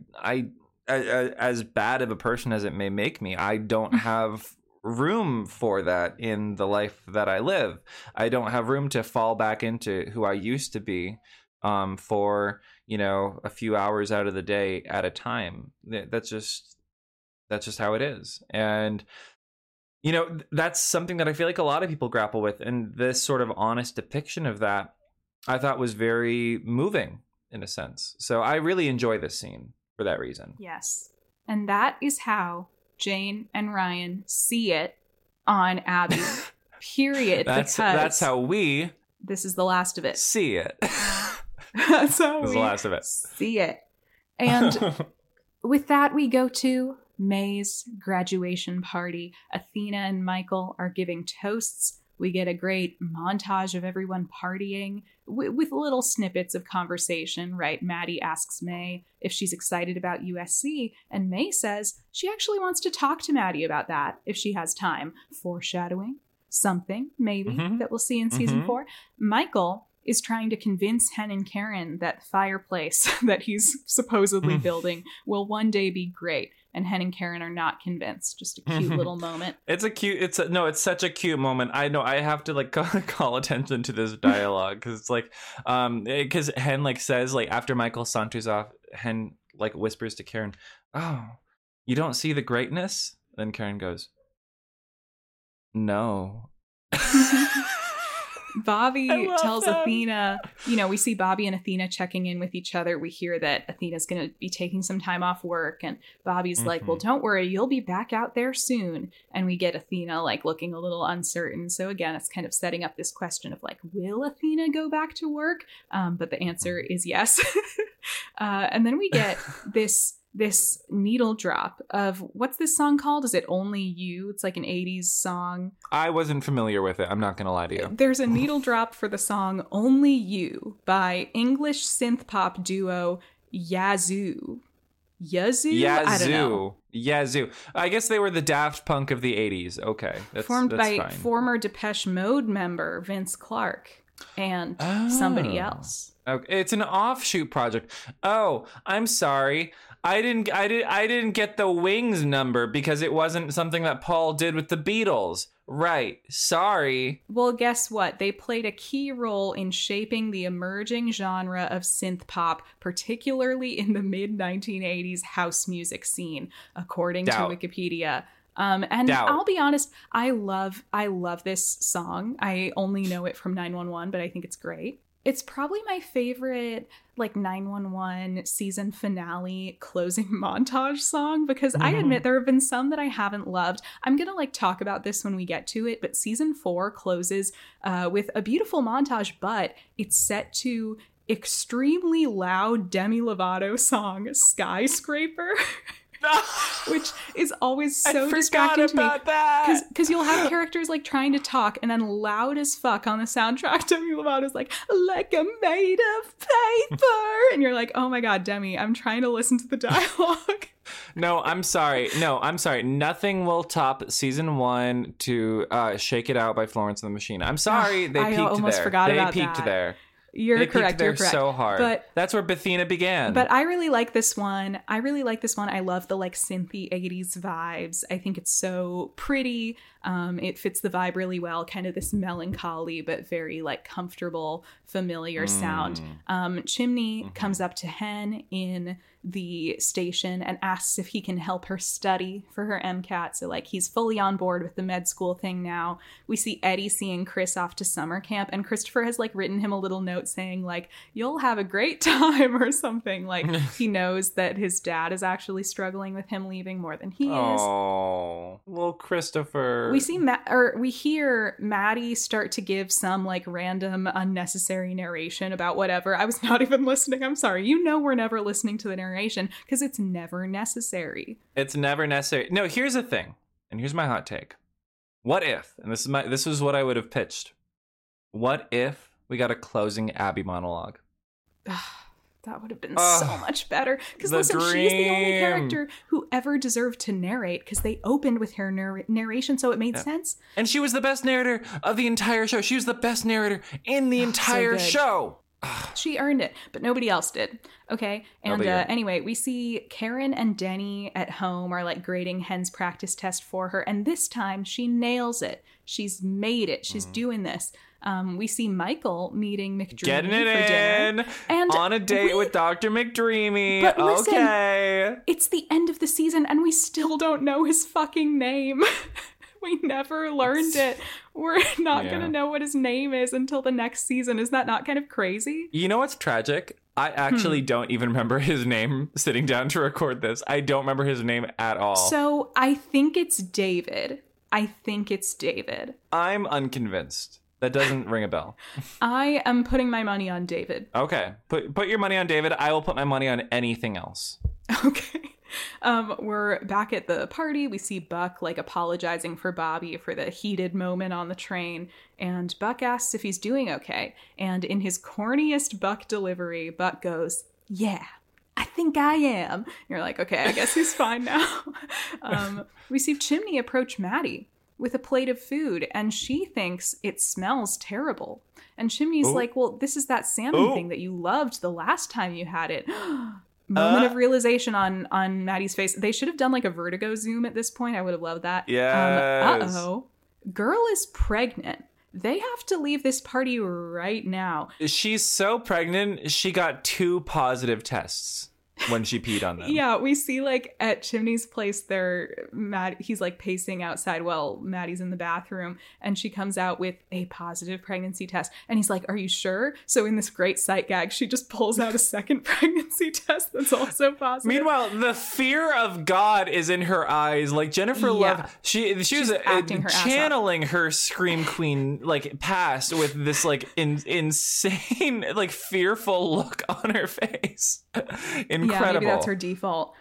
as bad of a person as it may make me, I don't have room for that in the life that I live. I don't have room to fall back into who I used to be for, you know, a few hours out of the day at a time. That's just how it is. And, you know, that's something that I feel like a lot of people grapple with. And this sort of honest depiction of that, I thought was very moving in a sense. So I really enjoy this scene for that reason. Yes. And that is how Jane and Ryan see it on Abby. Period. That's how we. This is the last of it. See it. That's how this is the last of it. See it. And with that, we go to May's graduation party. Athena and Michael are giving toasts. We get a great montage of everyone partying with little snippets of conversation, right? Maddie asks May if she's excited about USC, and May says she actually wants to talk to Maddie about that if she has time. Foreshadowing something, maybe, that we'll see in season 4. Michael is trying to convince Hen and Karen that fireplace that he's supposedly building will one day be great. And Hen and Karen are not convinced. Just a cute little moment. It's such a cute moment. I know I have to like call attention to this dialogue because it's like, because Hen like says like after Michael saunters off, Hen like whispers to Karen, "Oh, you don't see the greatness?" Then Karen goes, "No." Bobby love tells them. Athena, you know, we see Bobby and Athena checking in with each other. We hear that Athena's going to be taking some time off work. And Bobby's like, well, don't worry, you'll be back out there soon. And we get Athena like looking a little uncertain. So again, it's kind of setting up this question of like, will Athena go back to work? But the answer is yes. And then we get this needle drop of, what's this song called? Is it Only You? It's like an 80s song. I wasn't familiar with it. I'm not going to lie to you. There's a needle drop for the song Only You by English synth pop duo Yazoo. Yazoo? I don't know. Yazoo. I guess they were the Daft Punk of the 80s. Okay. Formed by fine. former Depeche Mode member Vince Clarke and somebody else. Okay. It's an offshoot project. Oh, I'm sorry. I didn't get the Wings number because it wasn't something that Paul did with the Beatles. Right. Sorry. Well, guess what? They played a key role in shaping the emerging genre of synth pop, particularly in the mid-1980s house music scene, according to Wikipedia. And I'll be honest, I love this song. I only know it from 911, but I think it's great. It's probably my favorite, like, 911 season finale closing montage song, because I admit there have been some that I haven't loved. I'm going to, like, talk about this when we get to it, but season 4 closes with a beautiful montage, but it's set to extremely loud Demi Lovato song, Skyscraper. Which is always so distracting to me. Because you'll have characters like trying to talk and then loud as fuck on the soundtrack, Demi Lovato's like I'm made of paper. And you're like, oh my God, Demi, I'm trying to listen to the dialogue. No, I'm sorry. Nothing will top season 1 to Shake It Out by Florence and the Machine. I'm sorry. They peaked there. I almost forgot about that. They peaked there. You're correct. You're correct. So hard. But that's where Bethina began. But I really like this one. I love the like synthy 80s vibes. I think it's so pretty. It fits the vibe really well. Kind of this melancholy but very like comfortable, familiar sound. Chimney comes up to Hen in the station and asks if he can help her study for her MCAT. So like he's fully on board with the med school thing now. We see Eddie seeing Chris off to summer camp, and Christopher has like written him a little note saying like, you'll have a great time or something. Like he knows that his dad is actually struggling with him leaving more than he is. Oh, little Christopher. We hear Maddie start to give some like random unnecessary narration about whatever. I was not even listening. I'm sorry. You know we're never listening to the narration because it's never necessary. It's never necessary. No, here's the thing, and here's my hot take. What if, and this is what I would have pitched. What if we got a closing Abby monologue? That would have been so much better. Because listen, she's the only character who ever deserved to narrate, because they opened with her narration, so it made sense. And she was the best narrator of the entire show. She was the best narrator in the entire show. She earned it, but nobody else did. Okay. And anyway, we see Karen and Denny at home are like grading Hen's practice test for her. And this time she nails it. She's made it. She's doing this. We see Michael meeting McDreamy Getting it for dinner. And on a date with Dr. McDreamy. But listen, okay. It's the end of the season and we still don't know his fucking name. We never learned it. We're not going to know what his name is until the next season. Is that not kind of crazy? You know what's tragic? I actually don't even remember his name sitting down to record this. I don't remember his name at all. So I think it's David. I'm unconvinced. That doesn't ring a bell. I am putting my money on David. Okay. Put your money on David. I will put my money on anything else. Okay. We're back at the party. We see Buck like apologizing for Bobby for the heated moment on the train. And Buck asks if he's doing okay. And in his corniest Buck delivery, Buck goes, "Yeah, I think I am." And you're like, okay, I guess he's fine now. We see Chimney approach Maddie with a plate of food, and she thinks it smells terrible. And Chimney's like, well, this is that salmon thing that you loved the last time you had it. Moment of realization on Maddie's face. They should have done like a vertigo zoom at this point. I would have loved that. Yes. Girl is pregnant. They have to leave this party right now. She's so pregnant, she got 2 positive tests. when she peed on them. Yeah, we see like at Chimney's place there, he's like pacing outside while Maddie's in the bathroom, and she comes out with a positive pregnancy test. And he's like, "Are you sure?" So in this great sight gag, she just pulls out a second pregnancy test that's also positive. Meanwhile, the fear of God is in her eyes. Like Jennifer Love, she was channeling her Scream Queen like past with this like insane like fearful look on her face. Incredible. Yeah, maybe that's her default.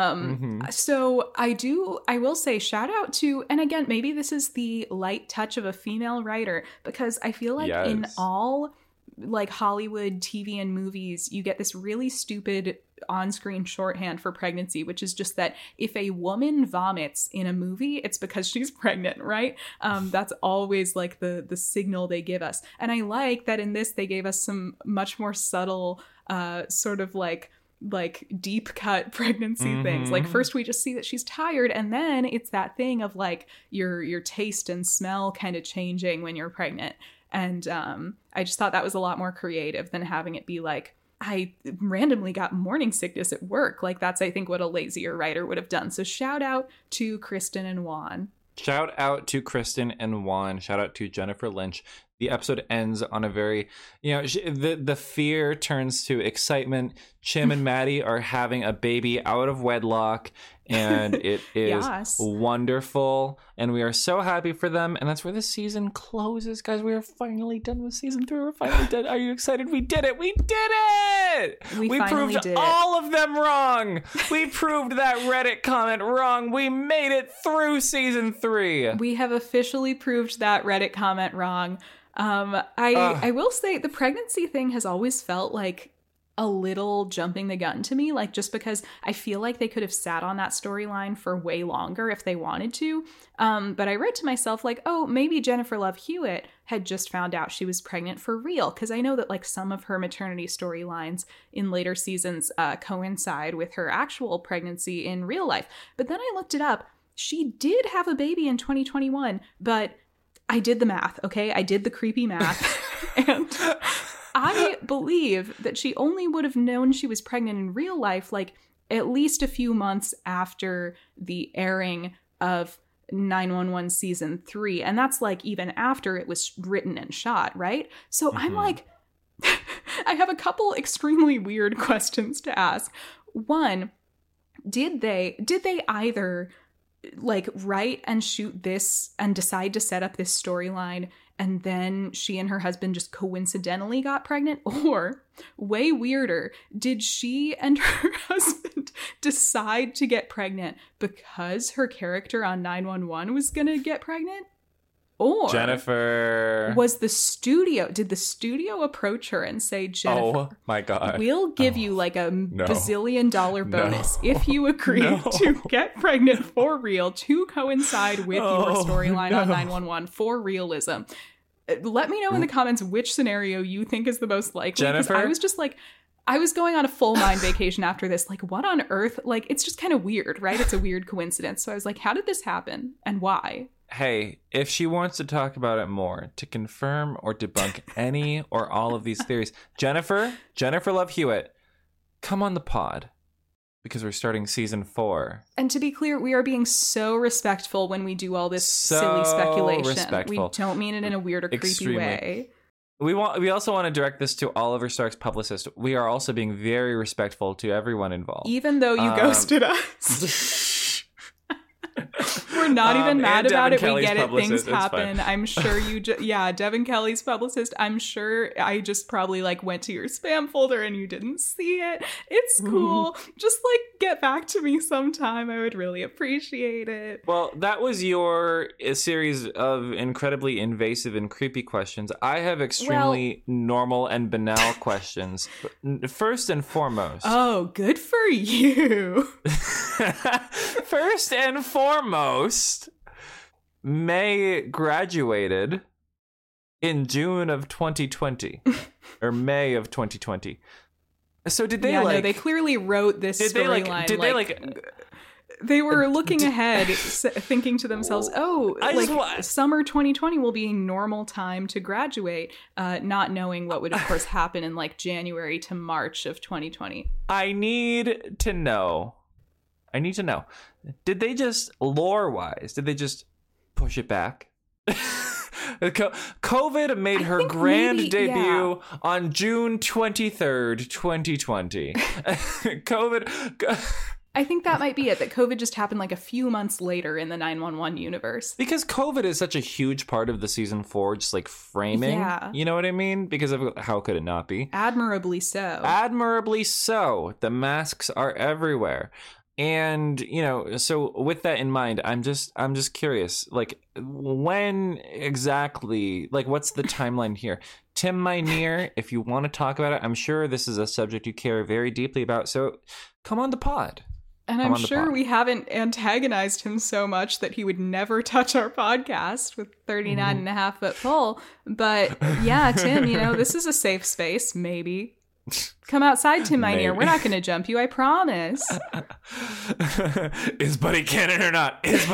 So I will say shout out to, and again, maybe this is the light touch of a female writer, because I feel like in all like Hollywood TV and movies, you get this really stupid on-screen shorthand for pregnancy, which is just that if a woman vomits in a movie, it's because she's pregnant, right? That's always like the signal they give us. And I like that in this, they gave us some much more subtle sort of like deep cut pregnancy things. Like first we just see that she's tired, and then it's that thing of like your taste and smell kind of changing when you're pregnant. And I just thought that was a lot more creative than having it be like, I randomly got morning sickness at work. Like that's, I think, what a lazier writer would have done. So shout out to Kristen and Juan. Shout out to Kristen and Juan. Shout out to Jennifer Lynch. The episode ends on a very, the fear turns to excitement. Chim and Maddie are having a baby out of wedlock, and it is wonderful. And we are so happy for them. And that's where the season closes, guys. We are finally done with season 3. We're finally done. Are you excited? We did it. We did it. We proved all of them wrong. We proved that Reddit comment wrong. We made it through season 3. We have officially proved that Reddit comment wrong. I will say the pregnancy thing has always felt like a little jumping the gun to me, like just because I feel like they could have sat on that storyline for way longer if they wanted to. But I wrote to myself like, oh, maybe Jennifer Love Hewitt had just found out she was pregnant for real, because I know that like some of her maternity storylines in later seasons coincide with her actual pregnancy in real life. But then I looked it up. She did have a baby in 2021, but I did the math, okay? I did the creepy math. And I believe that she only would have known she was pregnant in real life like at least a few months after the airing of 911 season 3. And that's like even after it was written and shot, right? So I'm like, I have a couple extremely weird questions to ask. One, did they either like write and shoot this and decide to set up this storyline, and then she and her husband just coincidentally got pregnant? Or, way weirder, did she and her husband decide to get pregnant because her character on 911 was gonna get pregnant? Or Jennifer, did the studio approach her and say, Jennifer, oh my God, we'll give you like a bazillion dollar bonus if you agree to get pregnant for real to coincide with your storyline on 911 for realism. Let me know in the comments which scenario you think is the most likely. Jennifer? I was just like, I was going on a full mind vacation after this. Like, what on earth? Like, it's just kind of weird, right? It's a weird coincidence. So I was like, how did this happen and why? Hey, if she wants to talk about it more, to confirm or debunk any or all of these theories, Jennifer Love Hewitt, come on the pod, because we're starting season 4. And to be clear, we are being so respectful when we do all this silly speculation. Respectful. We don't mean it in a weird or creepy way. We also want to direct this to Oliver Stark's publicist. We are also being very respectful to everyone involved. Even though you ghosted us. We're not even mad about it. Kelly's we get it. Things happen. Fine. I'm sure you Devin Kelly's publicist. I'm sure I just probably like went to your spam folder and you didn't see it. It's cool. Just like get back to me sometime. I would really appreciate it. Well, that was your series of incredibly invasive and creepy questions. I have extremely normal and banal questions. First and foremost. Oh, good for you. First and foremost, May graduated in June of 2020 or May of 2020. So did they they clearly wrote this storyline. They were looking ahead, thinking to themselves, summer 2020 will be a normal time to graduate, not knowing what would, of course, happen in like January to March of 2020. I need to know. Did they just, lore-wise, push it back? COVID made her grand debut on June 23rd, 2020. I think that might be it, that COVID just happened like a few months later in the 911 universe. Because COVID is such a huge part of the season 4, just like framing. Yeah. You know what I mean? Because of how could it not be? Admirably so. Admirably so. The masks are everywhere. And, you know, so with that in mind, I'm just curious, like, when exactly, like, what's the timeline here? Tim Minear, if you want to talk about it, I'm sure this is a subject you care very deeply about. So come on the pod. And I'm sure we haven't antagonized him so much that he would never touch our podcast with 39 and a half foot pole. But yeah, Tim, you know, this is a safe space, maybe. Come outside, Tim Minear. We're not going to jump you, I promise. Is Buddy canon or not? No,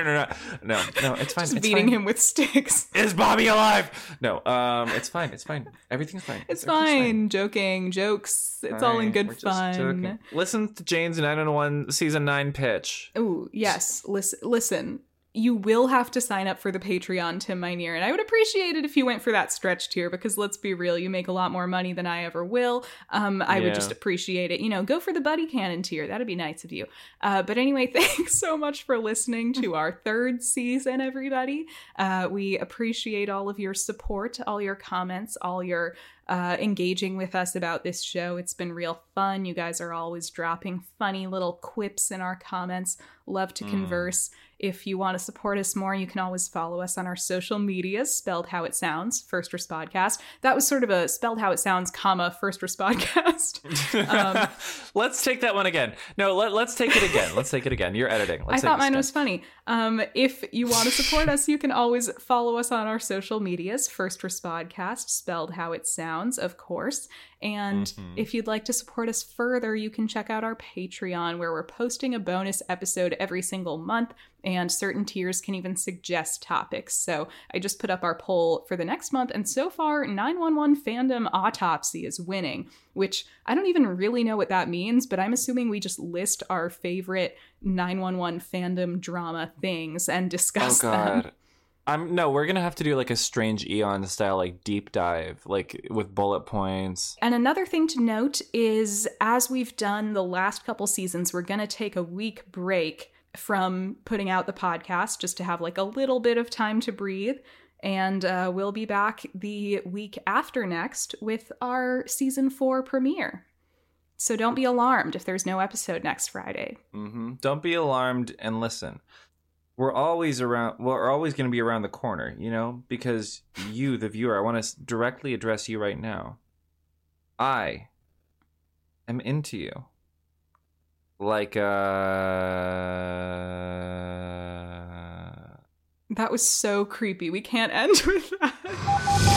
it's fine. Just beating him with sticks. Is Bobby alive? No, it's fine. Everything's fine. It's fine. Joking, jokes. It's all in good fun. Listen to Jane's 901 season 9 pitch. Oh, yes. Listen. You will have to sign up for the Patreon, Tim Minear, and I would appreciate it if you went for that stretch tier, because let's be real, you make a lot more money than I ever will. I would just appreciate it. You know, go for the Buddy Cannon tier. That'd be nice of you. But anyway, thanks so much for listening to our 3rd season, everybody. We appreciate all of your support, all your comments, all your engaging with us about this show. It's been real fun. You guys are always dropping funny little quips in our comments. Love to converse. If you want to support us more, you can always follow us on our social medias, spelled how it sounds, First Respodcast. That was sort of a spelled how it sounds, First Respodcast. Let's take that one again. No, let's take it again. You're editing. I thought mine was funny. If you want to support us, you can always follow us on our social medias, First Respodcast, spelled how it sounds, of course. And if you'd like to support us further, you can check out our Patreon, where we're posting a bonus episode every single month, and certain tiers can even suggest topics. So I just put up our poll for the next month, and so far 911 Fandom Autopsy is winning, which I don't even really know what that means, but I'm assuming we just list our favorite 911 fandom drama things and discuss them. No, we're going to have to do like a Strange Eon style, like deep dive, like with bullet points. And another thing to note is, as we've done the last couple seasons, we're going to take a week break from putting out the podcast just to have like a little bit of time to breathe. And we'll be back the week after next with our season 4 premiere. So don't be alarmed if there's no episode next Friday. Don't be alarmed, and listen. We're always going to be around the corner, you know, because you, the viewer, I want to directly address you right now. I am into you. Like, That was so creepy. We can't end with that.